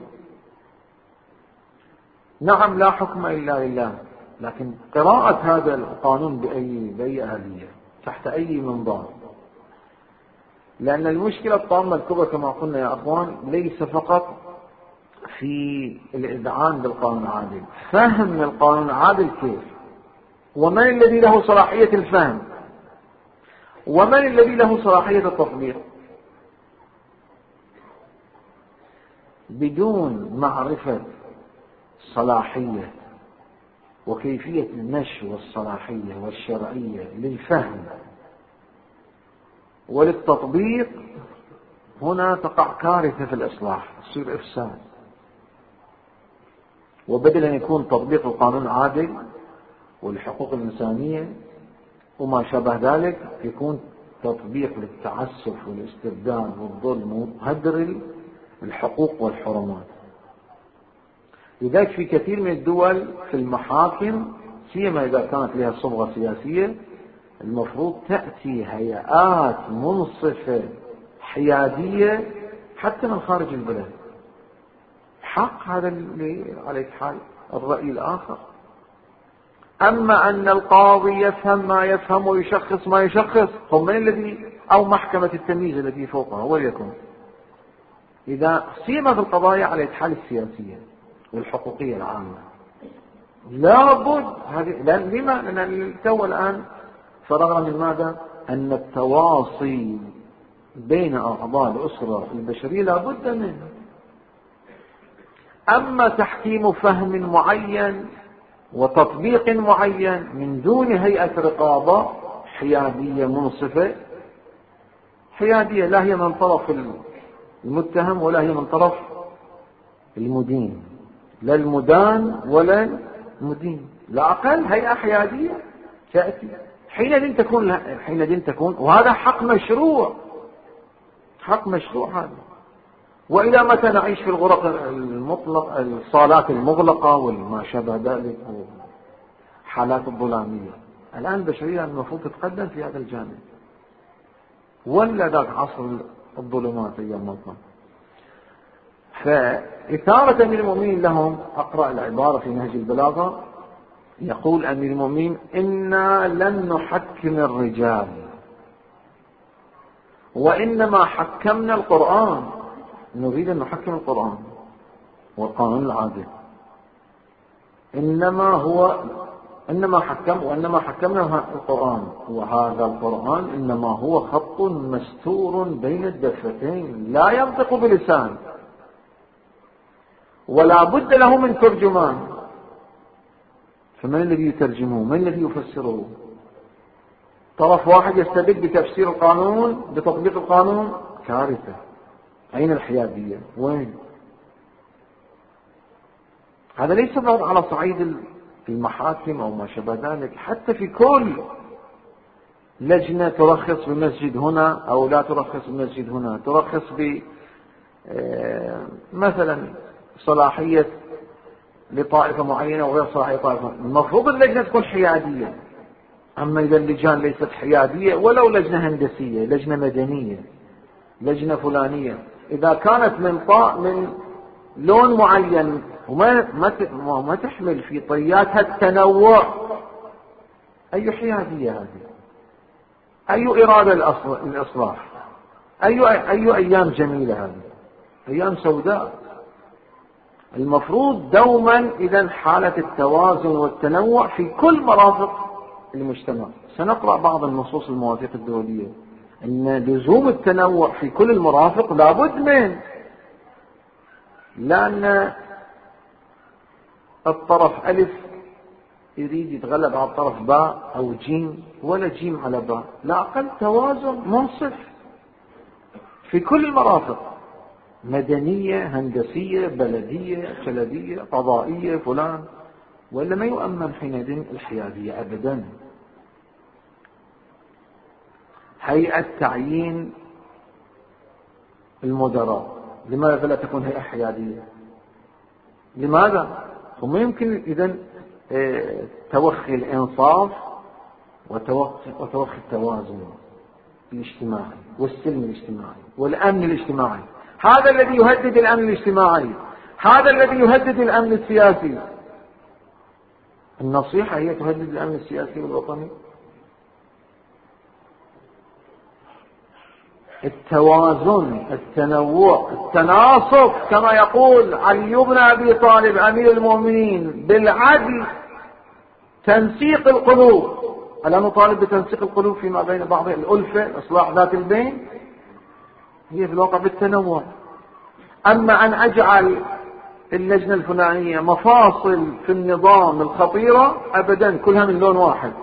نعم لا حكم إلا لله، لكن قراءة هذا القانون بأي بأي آلية تحت أي منظار؟ لأن المشكلة الطامة الكبرى كما قلنا يا أخوان ليس فقط في الإذعان بالقانون العادل، فهم القانون العادل كيف، ومن الذي له صلاحية الفهم، ومن الذي له صلاحية التطبيق. بدون معرفة صلاحية وكيفية النشر والصلاحية والشرعية للفهم وللتطبيق، هنا تقع كارثة في الإصلاح، تصير إفساد. وبدل أن يكون تطبيق القانون عادل والحقوق الإنسانية وما شابه ذلك، يكون تطبيق للتعسف والاستبداد والظلم وهدر الحقوق والحرمات. لذلك في كثير من الدول في المحاكم، سيما إذا كانت لها صبغة سياسية، المفروض تأتي هيئات منصفة حيادية حتى من خارج البلد. حق هذا اللي عليك حال الرأي الآخر. أما أن القاضي يفهم ما يفهم ويشخص ما يشخص، هم من الذي أو محكمة التمييز التي فوقها وليكن، إذا سيما في القضايا على الحال السياسية والحقوقية العامة لابد هذه. لما؟ لأن التو الآن فرغنا من ماذا؟ أن التواصي بين أعضاء الأسرة البشرية لابد منه. أما تحكيم فهم معين وتطبيق معين من دون هيئة رقابة حيادية منصفة، حيادية لا هي من طرف المتهم ولا هي من طرف المدين، لا المدان ولا المدين، لا أقل هيئة حيادية تأتي حينئذ تكون حينئذ تكون وهذا حق مشروع، حق مشروع هذا. وإلى متى نعيش في الغرق المطلق، الصالات المغلقة وما شابه ذلك وحالات الظلامية؟ الآن البشرية المفروض تتقدم في هذا الجانب، ولا ذاك عصر الظلمات أيام مطلق. فإثارة أمير المؤمنين لهم، أقرأ العبارة في نهج البلاغة، يقول أمير المؤمنين: إنا لن نحكم الرجال وإنما حكمنا القرآن. نريد أن نحكم القرآن والقانون العادل. إنما هو إنما حكم وإنما حكمنا القرآن، وهذا القرآن إنما هو خط مستور بين الدفتين لا ينطق بلسان، ولا بد له من ترجمان. فمن الذي يترجمه؟ من الذي يفسره؟ طرف واحد يستبد بتفسير القانون بتطبيق القانون، كارثة. أين الحيادية؟ وين؟ هذا ليس فقط على صعيد المحاكم أو ما شابه ذلك، حتى في كل لجنة ترخص بمسجد هنا أو لا ترخص بمسجد هنا، ترخص ب مثلا صلاحية لطائفة معينة وغير صلاحية طائفة، المفروض اللجنة تكون حيادية. أما إذا اللجان ليست حيادية، ولو لجنة هندسية، لجنة مدنية، لجنة فلانية، إذا كانت من طاء من لون معين وما ما ما تحمل في طياتها التنوع، أي حيادية هذه؟ أي إرادة الإصلاح؟ أي أي أيام جميلة هذه؟ أيام سوداء. المفروض دوما إذا حالة التوازن والتنوع في كل مرافق المجتمع. سنقرأ بعض النصوص المواثيق الدولية أن لزوم التنوع في كل المرافق لابد من، لأن الطرف ألف يريد يتغلب على الطرف باء أو جيم، ولا جيم على باء، لا أقل توازن منصف في كل المرافق، مدنية، هندسية، بلدية، شلبية، قضائية، فلان، ولا ما يؤمن حينئذ الحيادية أبدا. هيئة تعيين المدراء، لماذا فلا تكون هيئة حيادية؟ لماذا؟ وما يمكن إذن توخي الإنصاف وتوخي التوازن. الاجتماعي والسلم الاجتماعي والأمن الاجتماعي. هذا الذي يهدد الأمن الاجتماعي، هذا الذي يهدد الأمن السياسي. النصيحة هي تهدد الأمن السياسي والوطني. التوازن، التنوع، التناسق، كما يقول علي بن أبي طالب أمير المؤمنين، بالعدل تنسيق القلوب. ألا نطالب بتنسيق القلوب فيما بين بعضها، الألفة، إصلاح ذات البين، هي في الواقع بالتنوع. أما أن أجعل اللجنة الفلانية مفاصل في النظام الخطيرة أبدا كلها من لون واحد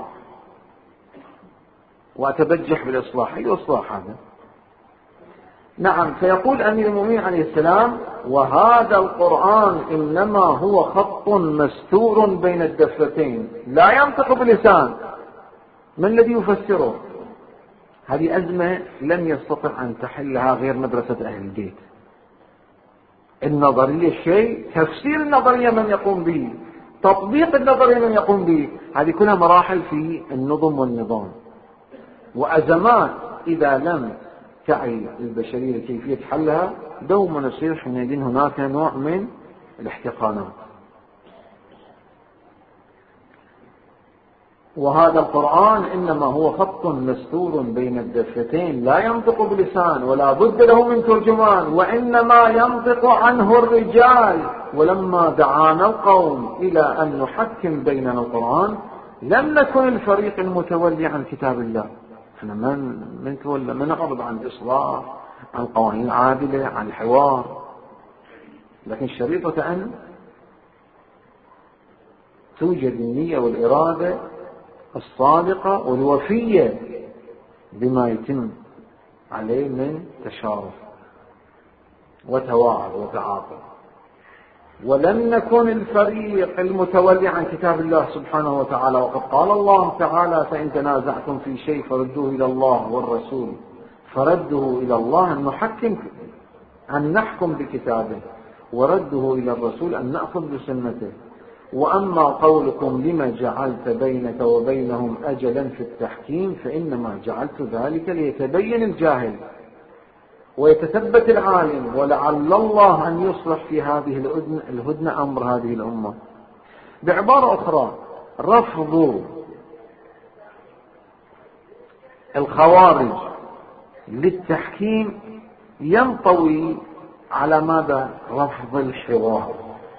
وأتبجح بالإصلاح، أي إصلاح هذا؟ نعم. فيقول أمير المؤمنين عليه السلام: وهذا القرآن إنما هو خط مستور بين الدفتين لا ينطق بلسان. من الذي يفسره؟ هذه أزمة لم يستطع أن تحلها غير مدرسة أهل البيت. النظرية شيء، تفسير النظرية من يقوم به، تطبيق النظرية من يقوم به، هذه كلها مراحل في النظم والنظام وأزمات إذا لم تعي البشرية كيفية حلها دوما يصير حينئذ هناك نوع من الاحتقانات. وهذا القرآن إنما هو خط مستور بين الدفتين لا ينطق بلسان ولا بد له من ترجمان وإنما ينطق عنه الرجال. ولما دعانا القوم إلى أن نحكم بيننا القرآن لم نكن الفريق المتولي عن كتاب الله. احنا من من تولى من نعرض عن الإصلاح، عن قوانين عادلة، عن الحوار، لكن الشريطة أن توجد النية والإرادة الصادقة والوفية بما يتم عليه من تشارف وتواعد وتعاطف. ولم نكن الفريق المتولي عن كتاب الله سبحانه وتعالى، وقد قال الله تعالى: فإن تنازعتم في شيء فردوه إلى الله والرسول. فرده إلى الله أن نحكم، أن نحكم بكتابه، ورده إلى الرسول أن نأخذ بسنته. وأما قولكم لما جعلت بينك وبينهم أجلا في التحكيم فإنما جعلت ذلك ليتبين الجاهل ويتثبت العالم ولعل الله أن يصلح في هذه الهدنة أمر هذه الأمة. بعبارة أخرى، رفض الخوارج للتحكيم ينطوي على ماذا؟ رفض الحوار.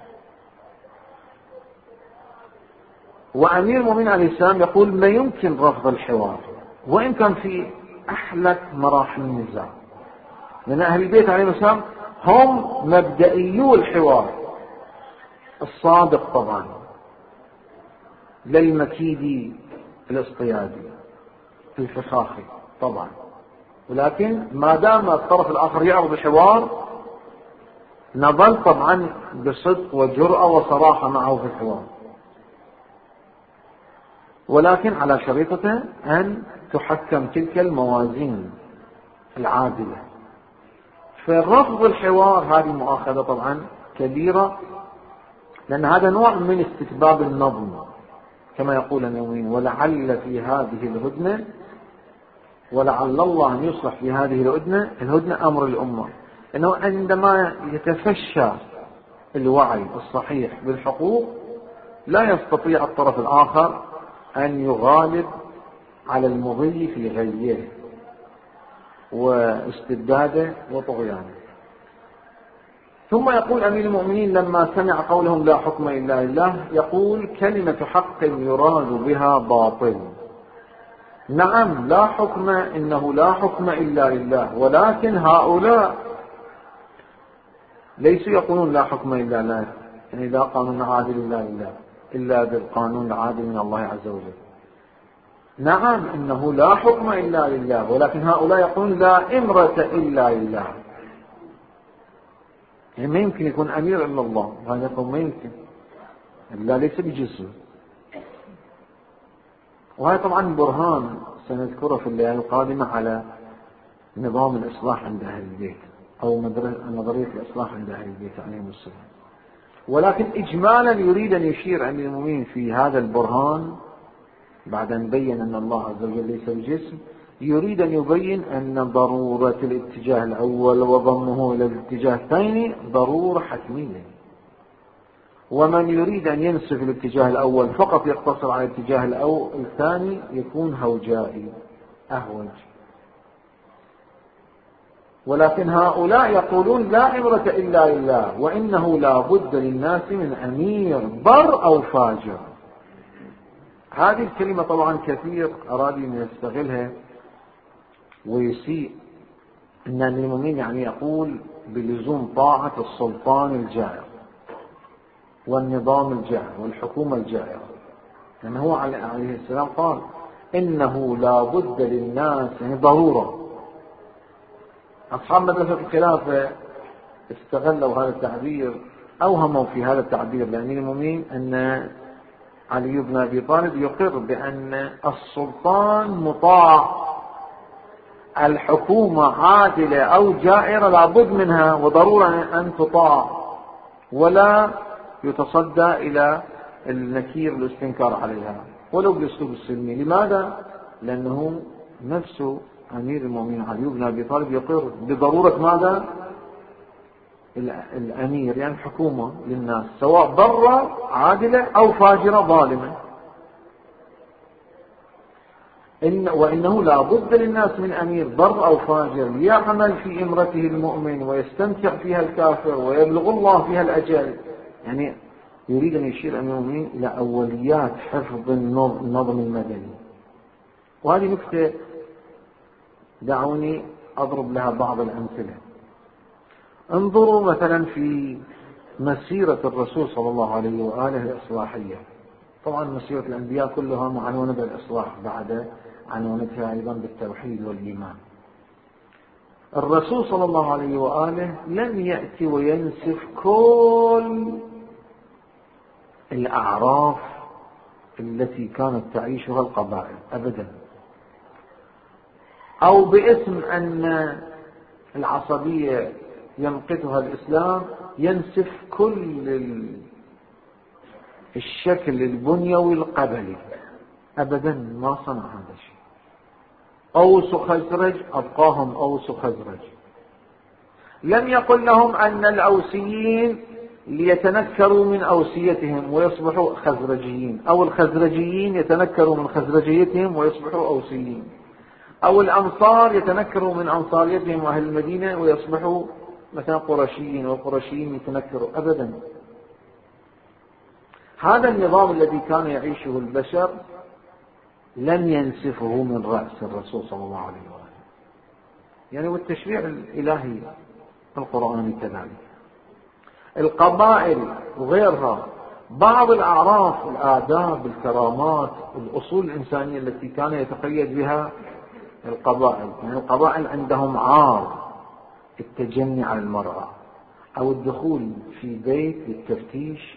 وأمير المؤمنين عليه السلام يقول: ما يمكن رفض الحوار وإن كان في أحلك مراحل النزاع، لأن أهل البيت عليهم السلام هم مبدئيو الحوار الصادق طبعا، للمكيدي الاصطيادي الفخاخي طبعا، ولكن ما دام الطرف الآخر يعرض الحوار نظل طبعا بصدق وجرأة وصراحة معه في الحوار، ولكن على شريطته أن تحكم تلك الموازين العادلة. فرفض الحوار هذه مؤاخذة طبعا كبيرة، لأن هذا نوع من استتباب النظم كما يقول المؤمنين: ولعل في هذه الهدنة، ولعل الله أن يصلح في هذه الهدنة. الهدنة أمر الأمة، إنه عندما يتفشى الوعي الصحيح بالحقوق لا يستطيع الطرف الآخر أن يغالب على المضي في غيه واستبداده وطغيانه. ثم يقول أمير المؤمنين لما سمع قولهم لا حكم إلا لله، يقول: كلمة حق يراد بها باطل. نعم، لا حكم، إنه لا حكم إلا لله، ولكن هؤلاء ليسوا يقولون لا حكم إلا لله، يعني لا قانون عادل إلا لله، إلا بالقانون العادل من الله عز وجل. نعم، إنه لا حكم إلا لله، ولكن هؤلاء يقولون لا إمرة إلا لله. يعني ما يمكن يكون أمير إلا الله، هذا يقول ما يمكن، الله ليس بجسم. وهذا طبعا برهان سنذكره في الليالي القادمة على نظام الإصلاح عند أهل البيت، أو نظرية الإصلاح عند أهل البيت عليهم السلام. ولكن إجمالا يريد أن يشير أمير المؤمنين في هذا البرهان بعد أن بين أن الله عز وجل ليس بجسم، يريد أن يبين أن ضرورة الاتجاه الأول وضمه إلى الاتجاه الثاني ضرورة حتمية، ومن يريد أن ينسف الاتجاه الأول فقط يقتصر على الاتجاه الأول الثاني يكون هوجائي أهوج. ولكن هؤلاء يقولون لا عبرة إلا لله، وإنه لا بد للناس من أمير بر أو فاجر. هذه الكلمة طبعا كثير أراد أن يستغلها ويسيء أن المؤمن يعني يقول بلزوم طاعة السلطان الجائر والنظام الجائر والحكومة الجائرة، لأن هو عليه السلام قال إنه لا بد للناس، يعني ضرورة. أصحاب مدرسة الخلافة استغلوا هذا التعبير، أوهموا في هذا التعبير لأمير المؤمنين أن علي بن أبي طالب يقر بأن السلطان مطاع، الحكومة عادلة أو جائرة لابد منها وضرورة أن تطاع، ولا يتصدى إلى النكير والاستنكار عليها ولو بالأسلوب السلمي. لماذا؟ لأنه نفسه أمير المؤمنين علي بن أبي طالب يقر بضرورة ماذا؟ الأمير يعني حكومة للناس، سواء برة عادلة أو فاجرة ظالمة. إن وإنه لا بد للناس من أمير بر أو فاجر يعمل في إمرته المؤمن ويستمتع فيها الكافر ويبلغ الله فيها الأجل. يعني يريد أن يشير أمير المؤمنين إلى أوليات حفظ النظم المدني. وهذه نكتة دعوني أضرب لها بعض الأمثلة. انظروا مثلا في مسيرة الرسول صلى الله عليه وآله الإصلاحية. طبعا مسيرة الأنبياء كلها معنونة بالإصلاح بعد عنونتها أيضا بالتوحيد والإيمان. الرسول صلى الله عليه وآله لم يأتي وينسف كل الأعراف التي كانت تعيشها القبائل أبدا، أو باسم أن العصبية ينقذها الإسلام ينسف كل الشكل البنيوي القبلي أبدا، ما صنع هذا الشيء. أوس خزرج أبقاهم أوس خزرج. لم يقل لهم أن الأوسيين ليتنكروا من أوسيتهم ويصبحوا خزرجيين، أو الخزرجيين يتنكروا من خزرجيتهم ويصبحوا أوسيين، أو الأنصار يتنكروا من أنصاريتهم وأهل المدينة ويصبحوا مثلا قرشيين، والقرشيين يتنكروا أبدا. هذا النظام الذي كان يعيشه البشر لم ينسفه من رأس الرسول صلى الله عليه وآله. يعني والتشريع الإلهي القرآني كذلك. القبائل وغيرها، بعض الأعراف، الآداب، الكرامات، الأصول الإنسانية التي كان يتقيد بها القبائل. يعني القبائل عندهم عار التجني على المرأة، أو الدخول في بيت للتفتيش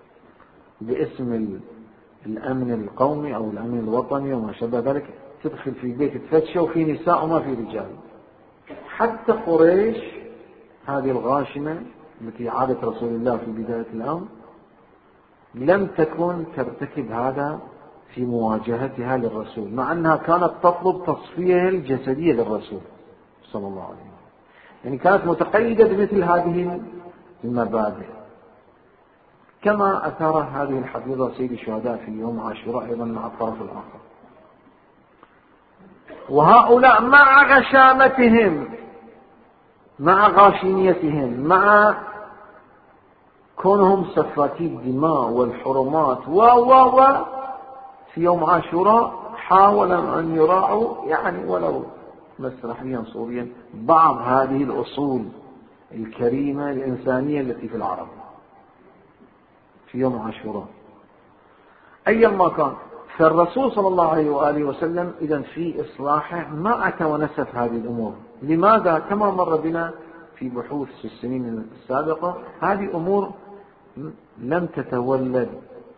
باسم الأمن القومي أو الأمن الوطني وما شابه ذلك، تدخل في بيت تفتشه وفي نساء وما في رجال. حتى قريش هذه الغاشمة التي عادت رسول الله في بداية الأمر لم تكن ترتكب هذا في مواجهتها للرسول، مع أنها كانت تطلب تصفية الجسدية للرسول صلى الله عليه وسلم. يعني كانت متقيدة بمثل هذه المبادئ، كما أثار هذه الحفيظة سيد الشهداء في يوم عاشوراء أيضا مع الطرف الآخر. وهؤلاء مع غشامتهم، مع غاشينيتهم، مع كونهم سفاكي الدماء والحرمات و و و في يوم عاشوراء حاولوا أن يراعوا يعني ولو مسرحيا صوريا بعض هذه الأصول الكريمة الإنسانية التي في العرب في يوم عاشوراء أيا ما كان. فالرسول صلى الله عليه وآله وسلم إذن في إصلاحه ما أتى ونسف هذه الأمور. لماذا؟ كما مر بنا في بحوث في السنين السابقة، هذه أمور لم تتولد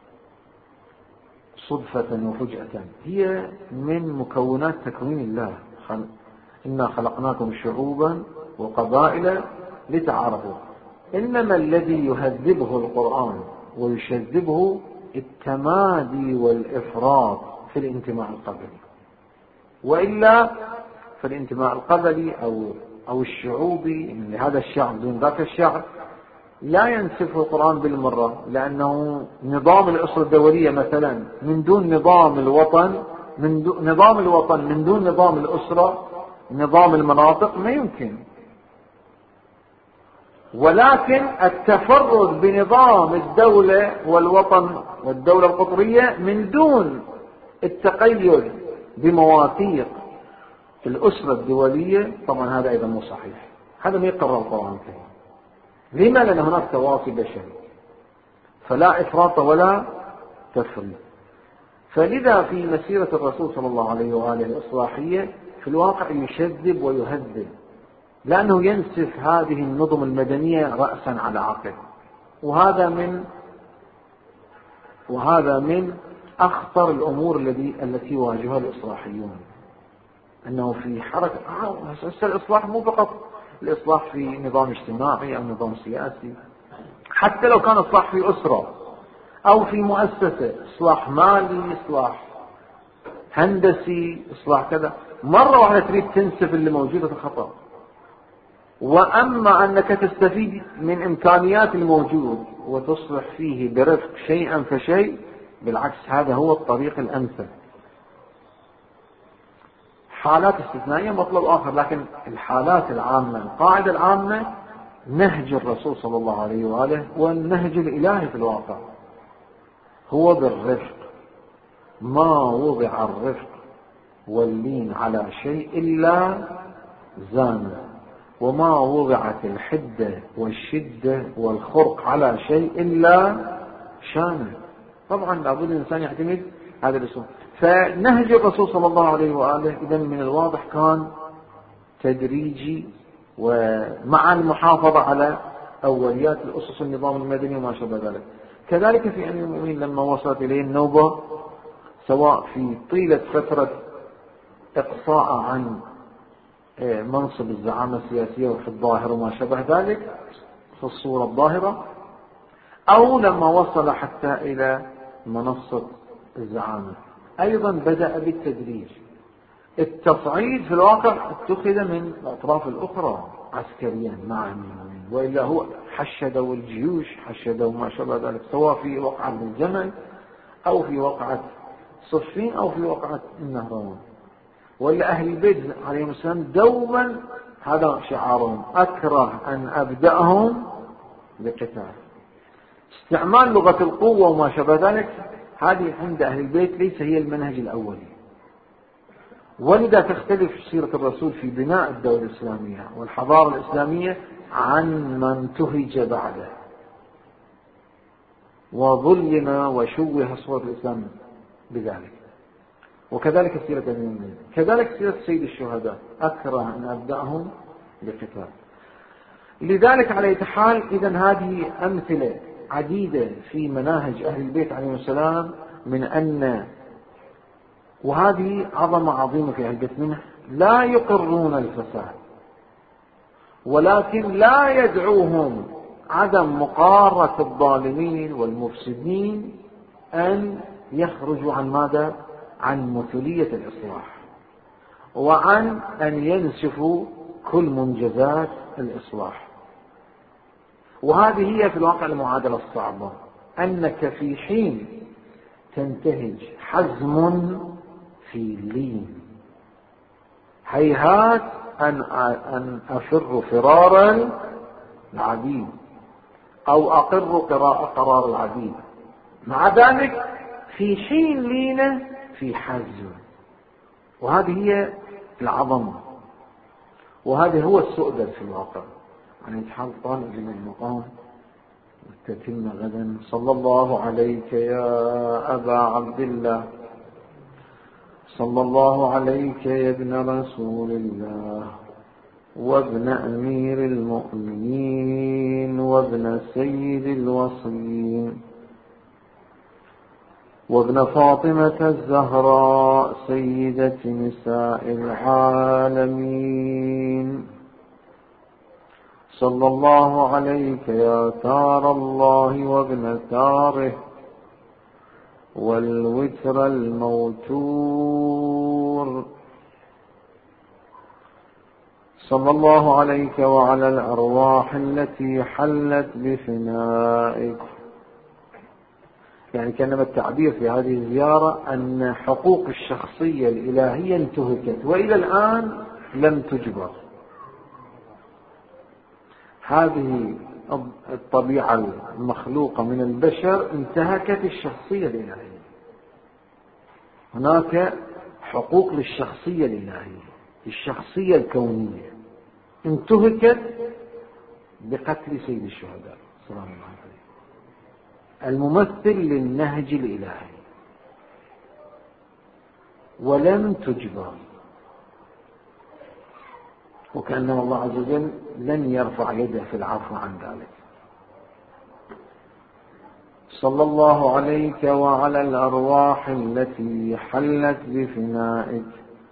صدفة وفجأة، هي من مكونات تكوين الله. إنا خلقناكم شعوبا وقبائل لتعارفوا. إنما الذي يهذبه القرآن ويشذبه التمادي والإفراط في الانتماء القبلي. وإلا فالانتماء القبلي أو أو الشعوبي لهذا الشعب دون ذاك الشعب لا ينسفه القرآن بالمرة، لأنه نظام الأسرة الدولية مثلا من دون نظام الوطن، من دون نظام الوطن من دون نظام الأسرة، نظام المناطق ما يمكن. ولكن التفرد بنظام الدولة والوطن والدولة القطرية من دون التقيد بمواثيق الأسرة الدولية، طبعا هذا أيضا مو صحيح، هذا ما يقرر القرآن الكريم. لما؟ لأن هناك تواصي بشري، فلا إفراط ولا تفريط. فلذا في مسيرة الرسول صلى الله عليه وآله الإصلاحية في الواقع يشذب ويهذب، لأنه ينسف هذه النظم المدنية رأسا على عقب. وهذا من وهذا من أخطر الأمور التي التي يواجهها الإصلاحيون، أنه في حركة الإصلاح مو فقط الإصلاح في نظام اجتماعي أو نظام سياسي، حتى لو كان إصلاح في أسرة أو في مؤسسة، إصلاح مالي، إصلاح هندسي، إصلاح كذا، مرة واحدة تريد تنسف اللي موجودة في الخطأ. وأما أنك تستفيد من إمكانيات الموجود وتصلح فيه برفق شيئا فشيء، بالعكس هذا هو الطريق الأمثل. حالات استثنائية مطلب آخر، لكن الحالات العامة القاعدة العامة نهج الرسول صلى الله عليه وآله والنهج الإلهي في الواقع هو بالرفق. ما وضع الرفق واللين على شيء إلا زانه، وما وضعت الحدة والشدة والخرق على شيء إلا شانه. طبعا لابد الإنسان يعتمد هذا الاسم. فنهج الرسول صلى الله عليه وآله إذا من الواضح كان تدريجي، ومع المحافظة على أوليات الأسس النظام المدني وما شابه ذلك. كذلك في أمير المؤمنين لما وصلت إليه النوبة، سواء في طيلة فترة إقصاء عن منصب الزعامة السياسية وفي الظاهر وما شابه ذلك في الصورة الظاهرة، أو لما وصل حتى إلى منصة الزعامة، أيضا بدأ بالتدريج. التصعيد في الواقع اتخذ من الأطراف الأخرى عسكريا مع المؤمنين، وإلا هو حشدوا الجيوش، حشدوا ما شابه ذلك، سواء في وقعة الجمل أو في وقعة صفين أو في وقعة النهروان. وإلا أهل البيت عليهم السلام دوما هذا شعارهم: أكره أن أبدأهم بقتال. استعمال لغة القوة وما شابه ذلك هذه عند أهل البيت ليس هي المنهج الأولي. ولذا تختلف سيرة الرسول في بناء الدولة الإسلامية والحضارة الإسلامية عن من تهج بعده وظلم وشوه صورة الإسلام بذلك. وكذلك سيرة المؤمنين، كذلك سيرة سيد الشهداء: أكره أن أبدأهم بقتال. لذلك على أي حال إذن هذه أمثلة عديدة في مناهج أهل البيت عليهم السلام، من أن وهذه عظمة عظيمة في أهل البيت منه لا يقرون الفساد، ولكن لا يدعوهم عدم مقارة الظالمين والمفسدين أن يخرجوا عن ماذا؟ عن مثلية الإصلاح، وعن أن ينسفوا كل منجزات الإصلاح. وهذه هي في الواقع المعادلة الصعبة، أنك في حين تنتهج حزم في لين، هيهات أن أن أفر فرار العبيد أو أقر قرار العبيد، مع ذلك في حين لينة في حزم. وهذه هي العظمة، وهذا هو السؤدد في الواقع. عن يتحال طالب من المقام والتتم غدا. صلى الله عليك يا أبا عبد الله، صلى الله عليك يا ابن رسول الله، وابن أمير المؤمنين، وابن سيد الوصيين، وابن فاطمة الزهراء سيدة نساء العالمين. صلى الله عليك يا تار الله وابن تاره، والوتر الموتور، صلى الله عليك وعلى الأرواح التي حلت بفنائك. يعني كان التعبير في هذه الزيارة أن حقوق الشخصية الإلهية انتهكت وإلى الآن لم تجبر. هذه الطبيعة المخلوقة من البشر انتهكت الشخصية الإلهية. هناك حقوق للشخصية الإلهية، الشخصية الكونية انتهكت بقتل سيد الشهداء سلام الله عليه، الممثل للنهج الإلهي، ولم تجبر، وكأن الله عز وجل لن يرفع يده في العفو عن ذلك. صلى الله عليك وعلى الأرواح التي حلت بفنائك.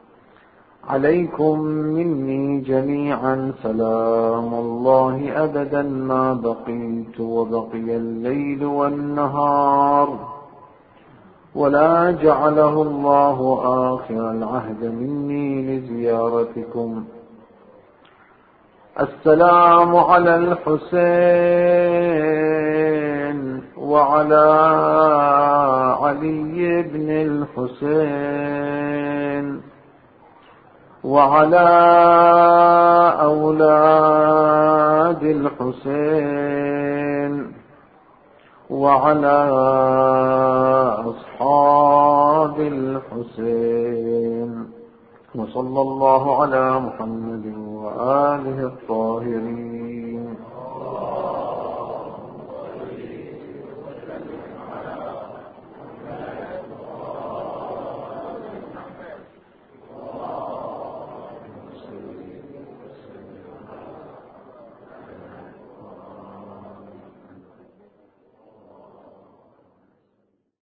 عليكم مني جميعا سلام الله أبدا ما بقيت وبقي الليل والنهار، ولا جعله الله آخر العهد مني لزيارتكم. السلام على الحسين وعلى علي بن الحسين وعلى أولاد الحسين وعلى أصحاب الحسين، وصلى الله على محمد وآله الطاهرين.